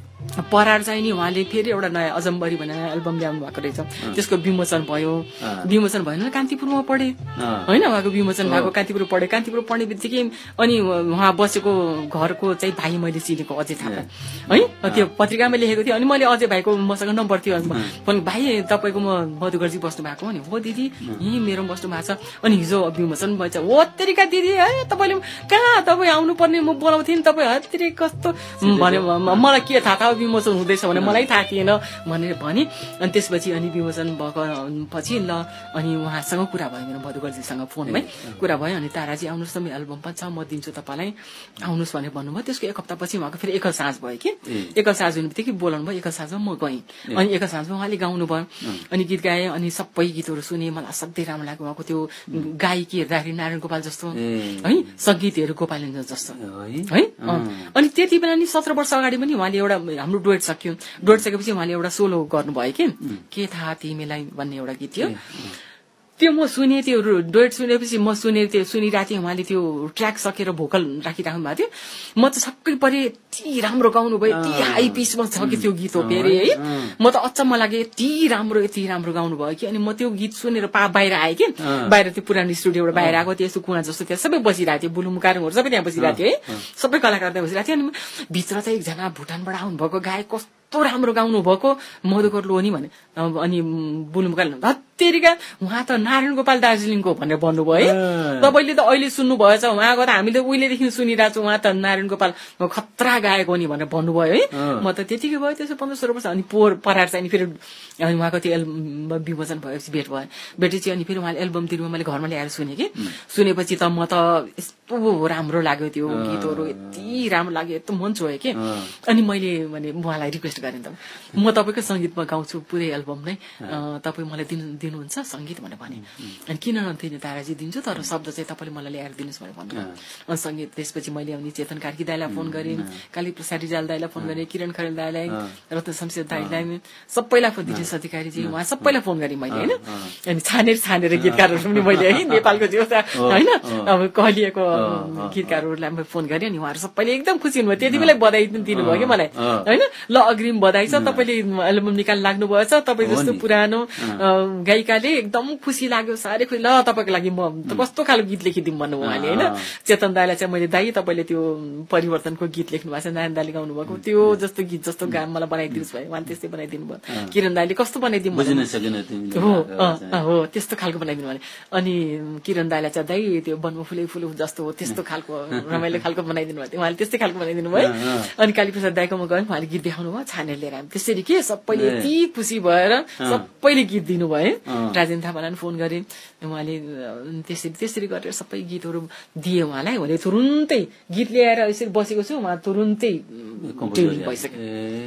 Speaker 2: परार चाहिँ नि उहाँले फेरि एउटा नयाँ अजम्बरी भनेर एल्बम ल्याउनु भएको रहेछ, त्यसको विमोचन भयो। विमोचन भएन कान्तिपुरमा पढेँ होइन, उहाँको विमोचन भएको कान्तिपुर पढेँ। कान्तिपुर पढ्ने बित्तिकै अनि उहाँ बसेको घरको चाहिँ भाइ मैले चिनेको अजय थापा है, त्यो पत्रिकामा लेखेको थिएँ। अनि मैले अजय भाइको मसँग नम्बर थियो, भाइ तपाईँको म मधुकरजी बस्नु भएको भने हो दिदी यहीँ मेरो बस्नु भएको छ, अनि हिजो विमोचन भएछ हो तेरिका दिदी है तपाईँले कहाँ तपाईँ आउनुपर्ने म बोलाउँथेँ नि, तपाईँ हत्तेरी कस्तो भन्यो, मलाई के थाहा था विमोचन हुँदैछ भने मलाई थाहा थिएन भनेर भने। अनि त्यसपछि अनि विमोचन भएको पछि ल अनि उहाँसँग कुरा भयो, मेरो मधुकरजीसँग फोनमै कुरा भयो। अनि ताराजी आउनुहोस् न मेरो एल्बम पनि छ, म दिन्छु तपाईँलाई आउनुहोस् भनेर भन्नुभयो। त्यसको 1 हप्तापछि उहाँको फेरि एकल साँझ भयो कि, एकल साँझ हुने बित्तिकै बोलाउनु भयो, एकल साँझमा म गएँ। अनि एकल साँझमा उहाँले गाउनु भयो, अनि गीत गाएँ, अनि सबै गीतहरू सुने, मलाई असाध्यै राम्रो लाग्यो। उहाँको त्यो गायकी हेर्दाखेरि नारायण गोपाल जस्तो है, सङ्गीतहरू गोपालेन्द्र जस्तो है। अनि त्यति बेला नि 17 वर्ष अगाडि पनि उहाँले एउटा हाम्रो डुएट सक्यो, डुएट सकेपछि उहाँले एउटा सोलो गर्नुभयो के थाहा तिमीलाई भन्ने एउटा गीत थियो, त्यो म सुने, त्यो डुएट सुनेपछि म सुनिरहेको थिएँ। उहाँले त्यो ट्र्याक सकेर भोकल राखिराख्नु भएको थियो, म त छक्कै परे, यति राम्रो गाउनु भयो, यति हाई पिचमा छ कि त्यो गीत हो फेरि है, म त अचम्म लाग्यो, यति राम्रो गाउनु भयो कि। अनि म त्यो गीत सुनेर बाहिर आएँ कि, बाहिर त्यो पुरानो स्टुडियोबाट बाहिर आएको त्यस्तो कुना जस्तो त्यहाँ सबै बसिरहेको थियो, बुलुमुकारहरू सबै त्यहाँ बसिरहेको थियो है, सबै कलाकार त्यहाँ बसिरहेको थियो। अनि भित्र चाहिँ एकजना भुटानबाट आउनुभएको गायक कस्तो राम्रो गाउनु भएको मधुकर लोनी भने, अनि बुलुमुकार हत्तेरिका उहाँ त नारायण गोपाल दार्जिलिङको भनेर भन्नुभयो है, तपाईँले त अहिले सुन्नु भएछ, उहाँको त हामीले उहिलेदेखि सुनिरहेको छौँ, उहाँ त नारायण गोपाल खतरा गाएको नि भनेर भन्नुभयो है। म त त्यतिकै भयो, त्यसो 15-16 वर्ष। अनि परार चाहिँ फेरि अनि उहाँको त्यो एल्बम विमोचन भएपछि भेटेपछि अनि फेरि उहाँले एल्बम दिनुभयो, मैले घरमा ल्याएर सुनेँ कि, सुनेपछि त म त यस्तो राम्रो लाग्यो त्यो गीतहरू, यति राम्रो लाग्यो, यस्तो मन छोयो कि। अनि मैले भने उहाँलाई रिक्वेस्ट गरेँ त म तपाईँको सङ्गीतमा गाउँछु पुरै एल्बम नै, तपाईँ मलाई दिनुहुन्छ सङ्गीत भनेर भने। अनि किन नदिने ताराजी दिन्छु, तर शब्द चाहिँ तपाईँले मलाई ल्याएर दिनुहोस् भनेर भन्नुभयो। अनि सङ्गीत त्यसपछि मैले अनि चेतन कार्की दाईलाई फोन गरेँ, काली प्रसाद रिजाल दाईलाई फोन गरेँ, किरण खरेल दाईलाई, रत्न शमशेर दाईलाई, सबैलाई फोन, दिनेश अधिकारीजी उहाँ सबैलाई फोन गरेँ मैले होइन। अनि छानेर गीतकारहरू पनि मैले है नेपालको जो होइन अब कहलिएको गीतकारहरूलाई फोन गरेँ। अनि उहाँहरू सबैले एकदम खुसी हुनुभयो, त्यति बेला बधाई दिनुभयो कि मलाई होइन, ल अग्रिम बधाई छ, तपाईँले एल्बम निकाल लाग्नु भएछ, तपाईँ जस्तो पुरानो गायिकाले एकदम खुसी लाग्यो, साह्रै खुसी, ल तपाईँको लागि म कस्तो खालको गीत लेखिदिउँ भन्नु उहाँले होइन। चेतन दाईलाई चाहिँ मैले दाई तपाईँले त्यो परिवर्तनको गीत लेख्नु भएको छ, प्रकाशन नारायण दाइले गाउनु भएको त्यो जस्तो गीत जस्तो गान मलाई बनाइदिनुहोस् भयो उहाँले त्यस्तै बनाइदिनु भयो किरण दाइले कस्तो बनाइदिनु हो त्यस्तो खालको बनाइदिनु भने अनि किरण दाइलाई चाहिँ दाइ त्यो वनमा फुले फुले जस्तो हो त्यस्तो खालको रमाइलो खालको बनाइदिनु भएको थियो उहाँले त्यस्तै खालको बनाइदिनु भयो अनि कालीप्रसाद दाइकोमा गयौँ उहाँले गीत देखाउनु भयो छानेर लिएर आयौँ त्यसरी के सबैले यति खुसी भएर सबैले गीत दिनुभयो राजेन्द्र थापालाई फोन गरेँ उहाँले त्यसरी गरेर सबै गीतहरू दिए उहाँलाई भने तुरुन्तै गीत ल्याएर यसरी बसेको छु उहाँ तुरुन्तै भइसक्यो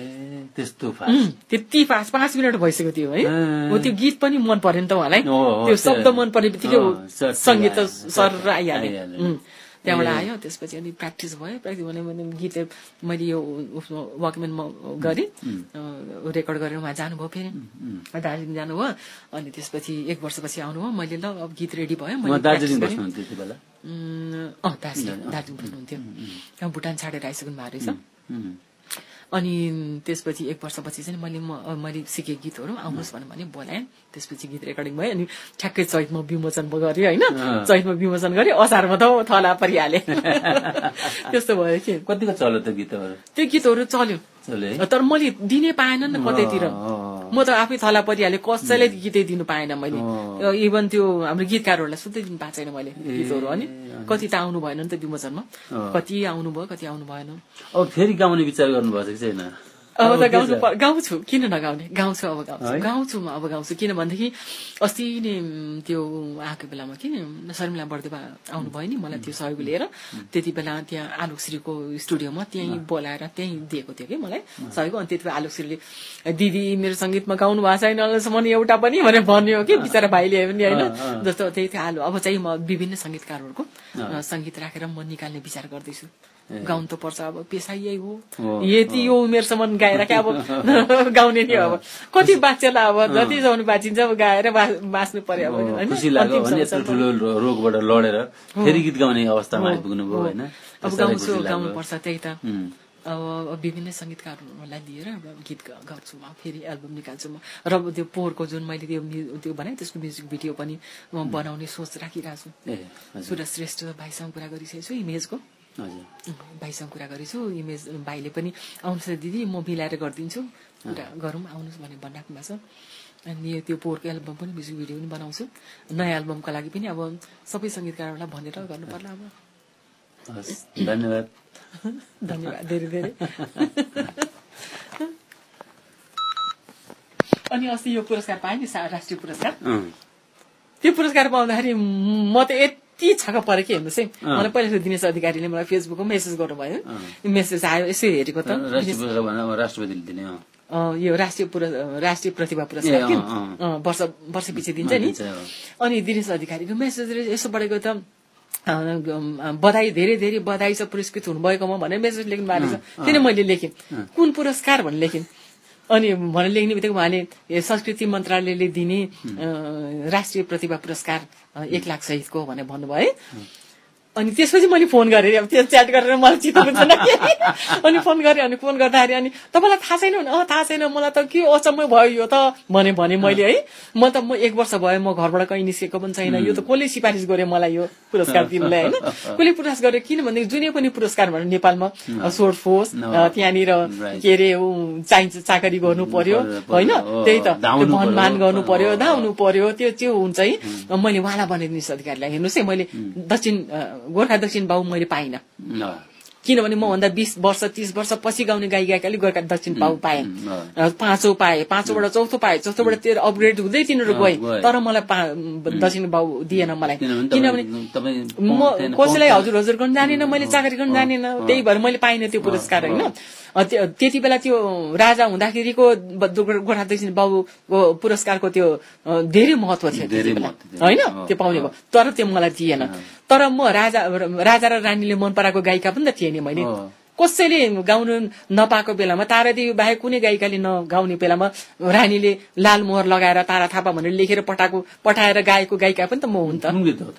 Speaker 2: त्यति फास्ट 5 मिनट भइसक्यो त्यो है त्यो गीत पनि मन पर्यो नि त उहाँलाई त्यो शब्द मन पर्ने बित्तिकै संगीत सर आइहाल्यो त्यहाँबाट आयो त्यसपछि अनि प्र्याक्टिस भयो प्र्याक्टिस भने गीत मैले यो वकम्यानमा गरेँ रेकर्ड गरेर उहाँ जानुभयो फेरि दार्जिलिङ जानुभयो अनि त्यसपछि 1 वर्षपछि आउनुभयो मैले ल अब गीत रेडी भयो दार्जिलिङ बस्नुहुन्थ्यो त्यहाँ भुटान छाडेर आइसक्नु भएको रहेछ अनि त्यसपछि 1 वर्षपछि चाहिँ मैले सिकेँ गीतहरू आउनुहोस् भने बोलाएँ त्यसपछि गीत रेकर्डिङ भयो अनि ठ्याक्कै चैतमा विमोचन गरेँ होइन चैतमा विमोचन गरेँ असारमा त थला परिहालेँ त्यस्तो भयो कि
Speaker 4: कतिको चल्यो त गीतहरू
Speaker 2: त्यो गीतहरू चल्यो तर मैले दिने पाएन नि कतैतिर म त आफै थला परिहालेँ कसैलाई गीतै दिनु पाएन मैले इभन त्यो हाम्रो गीतकारहरूलाई सुत्दै दिनु पाएको छैन मैले गीतहरू अनि कति त आउनु भएन नि त विमोचनमा कति आउनुभयो कति आउनु भएन
Speaker 4: अब फेरि गाउने विचार गर्नुभएको छ कि छैन
Speaker 2: अब त गाउँछु किन नगाउने गाउँछु अब गाउँछु म अब गाउँछु किनभनेदेखि अस्ति नै त्यो आएको बेलामा कि शर्मिला बर्देवा आउनु भयो नि मलाई त्यो सहयोग लिएर त्यति बेला त्यहाँ आलोकश्रीको स्टुडियोमा त्यहीँ बोलाएर त्यहीँ दिएको थियो कि मलाई सहयोग अनि त्यति बेला आलोकश्रीले दिदी मेरो सङ्गीतमा गाउनु भएको छैन अहिलेसम्म एउटा पनि भनेर भन्यो कि बिचरा भाइले पनि होइन जस्तो त्यही थियो अब चाहिँ म विभिन्न सङ्गीतकारहरूको सङ्गीत राखेर म निकाल्ने विचार गर्दैछु गाउनु त पर्छ अब पेसा यही हो यति यो उमेरसम्म गाएर क्या अब गाउने नि अब कति बाँच्ला अब जतिसम्म बाँचिन्छ अब गाएर बाँच्नु पर्यो अब
Speaker 4: खुसी लाग्यो भने यत्रो ठुलो रोगबाट लडेर फेरि गीत गाउने अवस्थामा आइपुग्नु भयो होइन
Speaker 2: अब गाउनु पर्छ त्यही त अब विभिन्न सङ्गीतकारहरूलाई लिएर अब गीत गर्छु म फेरि एल्बम निकाल्छु म र त्यो पोहोरको जुन मैले त्यो बनाएँ त्यसको म्युजिक भिडियो पनि म बनाउने सोच राखिरहेको छु सुरज श्रेष्ठ भाइसँग कुरा गरिसकेको छु इमेजको भाइसँग कुरा गरेछु इमेज भाइले पनि आउनुहोस् दिदी म मिलाएर गरिदिन्छु कुरा गरौँ आउनुहोस् भनेर भनिराख्नु भएको छ अनि त्यो पोहोरको एल्बम पनि म्युजिक भिडियो पनि बनाउँछु नयाँ एल्बमको लागि पनि अब सबै सङ्गीतकारहरूलाई भनेर गर्नु पर्ला अब
Speaker 4: धन्यवाद
Speaker 2: धन्यवाद धेरै धेरै अनि अस्ति यो पुरस्कार पाएँ नि राष्ट्रिय पुरस्कार त्यो पुरस्कार पाउँदाखेरि म त यति छक्क परेँ कि हेर्नुहोस् है मलाई पहिला दिनेश अधिकारीले मलाई फेसबुकमा मेसेज गर्नुभयो मेसेज आयो यसो हेरेको त
Speaker 4: राष्ट्रपतिले दिने
Speaker 2: यो राष्ट्रिय प्रतिभा पुरस्कार वर्ष पछि दिन्छ नि अनि दिनेश अधिकारीको मेसेज यसो बढेको त बधाई धेरै धेरै बधाई छ पुरस्कृत हुनुभएकोमा भनेर मेसेज लेख्नु भएको छ किन मैले लेखेँ कुन पुरस्कार भनेर लेखेँ अनि भनेर लेख्ने बित्तिकै उहाँले संस्कृति मन्त्रालयले दिने राष्ट्रिय प्रतिभा पुरस्कार 1 लाख सहितको भनेर भन्नुभयो अनि त्यसपछि मैले फोन गरेँ अब त्यो च्याट गरेर मलाई चित्त बुझ्दैन अनि फोन गरेँ अनि फोन गर्दाखेरि अनि तपाईँलाई थाहा छैन भने थाहा छैन मलाई त के अचम्मै भयो यो त भने मैले है म 1 वर्ष भयो म घरबाट कहीँ निस्केको पनि छैन यो त कसले सिफारिस गर्यो मलाई यो पुरस्कार दिनलाई होइन कसले पुरस्कार गर्यो किनभने जुनै पनि पुरस्कार भने नेपालमा सोर्टफोर्स त्यहाँनिर के अरे चाहिन्छ चाकरी गर्नु पर्यो होइन त्यही त भन्मान गर्नु पर्यो धाउनु पर्यो त्यो हुन्छ है मैले उहाँलाई भने दिनेश अधिकारीलाई हेर्नुहोस् है मैले गोर्खा दक्षिण बाबु मैले पाइनँ किनभने म भन्दा 20 वर्ष 30 वर्ष पछि गाउने गायिकाले गोर्खा दक्षिण बाबु पाएँ 5औं पाएँ 5औंबाट 4थो पाएँ 4थोबाट 13 अपग्रेड हुँदै तिनीहरू गए तर मलाई दक्षिण बाबु दिएन मलाई किनभने म कसैलाई हजुर गर्न जानेन मैले चाकरी गर्न जानेन त्यही भएर मैले पाइनँ त्यो पुरस्कार होइन त्यति बेला त्यो राजा हुँदाखेरिको गोर्खा दक्षिण बाबुको पुरस्कारको त्यो धेरै महत्व थियो त्यति बेला होइन त्यो पाउनेको तर त्यो मलाई दिएन तर म राजा र रानीले मन पराएको गायिका पनि त थिएँ नि मैले कसैले गाउनु नपाएको बेलामा तारादेवी बाहेक कुनै गायिकाले नगाउने बेलामा रानीले लाल मोहर लगाएर तारा थापा भनेर लेखेर पठाएर गाएको गायिका पनि त म हुन् त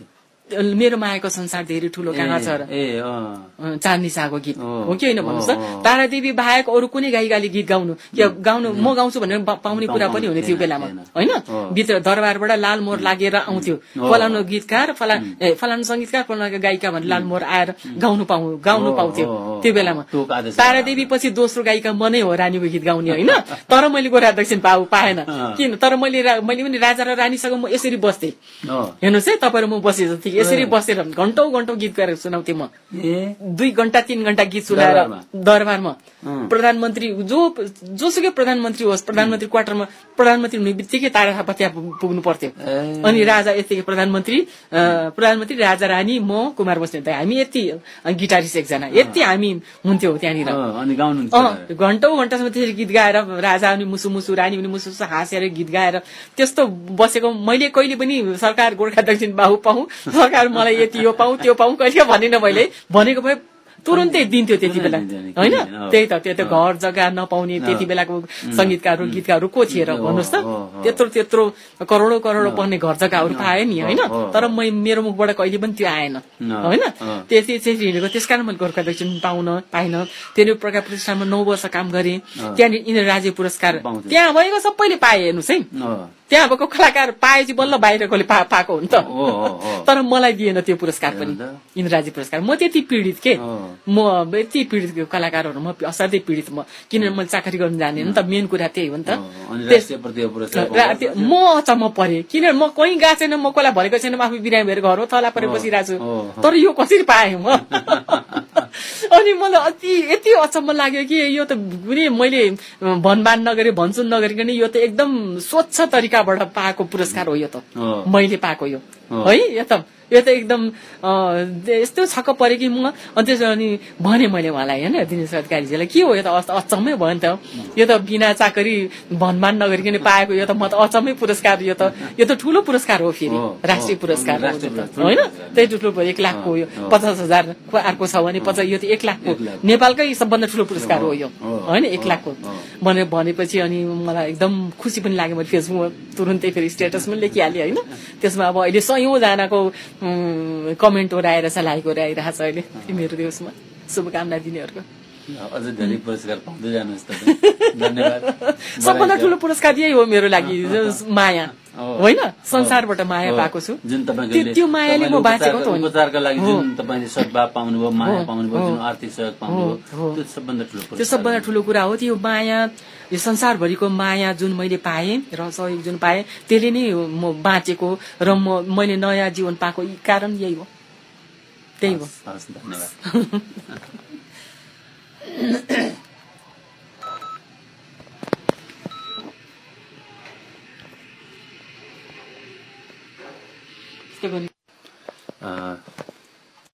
Speaker 2: मेरो मायाको संसार धेरै ठुलो कहाँ छ र चाँदनी साको गीत हो कि होइन भन्नुहोस् त। तारादेवी बाहेक अरू कुनै गायिकाले गीत गाउनु म गाउँछु भनेर पाउने कुरा पनि हुने थियो बेलामा होइन। भित्र दरबारबाट लालमोहर लागेर आउँथ्यो फलानु गीतकार फलानु संगीतकार फलानु गायिका भनेर लालमोहर आएर गाउनु पाउँथ्यो त्यो बेलामा। तारादेवी पछि दोस्रो गायिका म नै हो रानीको गीत गाउने होइन। तर मैले गोराध्यक्ष पाएन किन, तर मैले पनि राजा र रानीसँग म यसरी बस्थेँ हेर्नुहोस् है, तपाईँ र म बसेको थिएँ यसरी बसेर घन्टौं गीत गरेर सुनाउँथेँ म। 2 घण्टा 3 घण्टा गीत सुनाएर दरबारमा प्रधानमन्त्री जोसुकै प्रधानमन्त्री होस्, प्रधानमन्त्री क्वार्टरमा प्रधानमन्त्री हुने बित्तिकै तारा थापा त्यहाँ पुग्नु पर्थ्यो। अनि राजा यतिकै प्रधानमन्त्री राजा रानी म कुमार बस्नेत हामी यति गिटारिस्ट एकजना यति हामी हुन्थ्यौँ त्यहाँनिर। घन्टौं घण्टासम्म त्यसरी गीत गाएर राजा अनि मुसु रानी पनि मुसु हाँसेर गीत गाएर त्यस्तो बसेको मैले कहिले पनि सरकार गोर्खा दक्षिण बाहु पाऊँ, सरकार मलाई यति यो पाऊँ त्यो पाऊँ कहिले भनेन। मैले भनेको भए तुरुन्तै दिन्थ्यो त्यति बेला होइन। त्यही त त्यो घर जग्गा नपाउने त्यति बेलाको संगीतकारहरू गीतकारहरू को थिए र भन्नुहोस् त। त्यत्रो करोडौं पर्ने घर जग्गाहरू पाए नि होइन। तर मेरो मुखबाट कहिले पनि त्यो आएन होइन। त्यसरी हिँडेको त्यसकारण मैले गोर्खा दक्षिण पाइन। त्यही प्रकार प्रतिष्ठानमा 9 वर्ष काम गरेँ। त्यहाँनिर इन्द्र राज्य पुरस्कार त्यहाँ भएको सबैले पाए हेर्नुहोस् है। त्यहाँ भएको कलाकार पाएपछि बल्ल बाहिरकोले पाएको हो नि त। तर मलाई दिएन त्यो पुरस्कार पनि, इन्द्र राज्य पुरस्कार। म त्यति पीडित के, म यति पीडित कलाकारहरू म असाध्यै पीडित म, किनभने मैले चाकरी गर्नु जाने नि त। मेन कुरा त्यही हो नि त। म अचम्म परेँ किनभने म कहीँ गएको छैन, म कसलाई भनेको छैन, म आफू बिरामी भएर घरमा थला परेर बसिरहेको छु। तर यो कसरी पाएँ म अनि मलाई यति अचम्म लाग्यो कि यो त मैले भन्बान नगरे भन्छुन नगरिकन यो त एकदम स्वच्छ तरिकाबाट पाएको पुरस्कार हो यो त, मैले पाएको यो है। यो त एकदम यस्तो छक्क परे कि म। अनि त्यसो अनि भने मैले उहाँलाई होइन दिनेश अधिकारीजीलाई के हो यो त अचम्मै भयो नि त। यो त बिना चाकरी भन्मान नगरिकन पाएको यो त म त अचम्मै पुरस्कार। यो त ठुलो पुरस्कार हो फेरि, राष्ट्रिय पुरस्कार होइन। त्यही ठुलो 1 लाखको यो 50,000 अर्को छ भने यो त 1 लाखको नेपालकै सबभन्दा ठुलो पुरस्कार हो यो होइन। 1 लाखको भनेपछि अनि मलाई एकदम खुसी पनि लाग्यो। मैले फेसबुकमा तुरुन्तै फेरि स्टेटस पनि लेखिहालेँ होइन। त्यसमा अब अहिले 100औं जनाको कमेन्टहरू आएर लाइकहरू आइरहेको छ अहिले मेरो दिवसमा। शुभकामना दिनेहरूको
Speaker 4: अझ धेरै पुरस्कार पाउँदै जानुहोस् त। धन्यवाद।
Speaker 2: सबभन्दा ठुलो पुरस्कार यही हो मेरो लागि, माया होइन। संसारबाट माया पाएको छु,
Speaker 4: जुन तपाईले
Speaker 2: त्यो मायाले म बाँचेको त हो।
Speaker 4: उपचारका लागि जुन तपाईले सद्भाव पाउनुभयो, माया पाउनुभयो, जुन आर्थिक सहयोग पाउनुभयो, त्यो सबभन्दा ठुलो पुरस्कार, त्यो सबभन्दा ठुलो कुरा हो। त्यो माया, यो संसारभरिको माया जुन मैले पाएँ र सहयोग जुन पाएँ त्यसले नै म बाँचेको र मैले नयाँ जीवन पाएको कारण यही हो, त्यही हो। धन्यवाद।